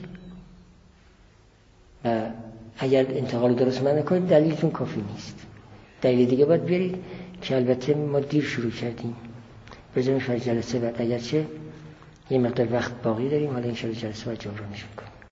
و اگر انتقال درست معنی کنید دلیلتون کافی نیست. دلیل دیگه باید بیارید که البته ما دیر شروع کردیم بذاریم فرق جلسه بعد، اگرچه یه مقدار وقت باقی داریم، حالا انشاءالله جلسه باید جبرانش میکنیم.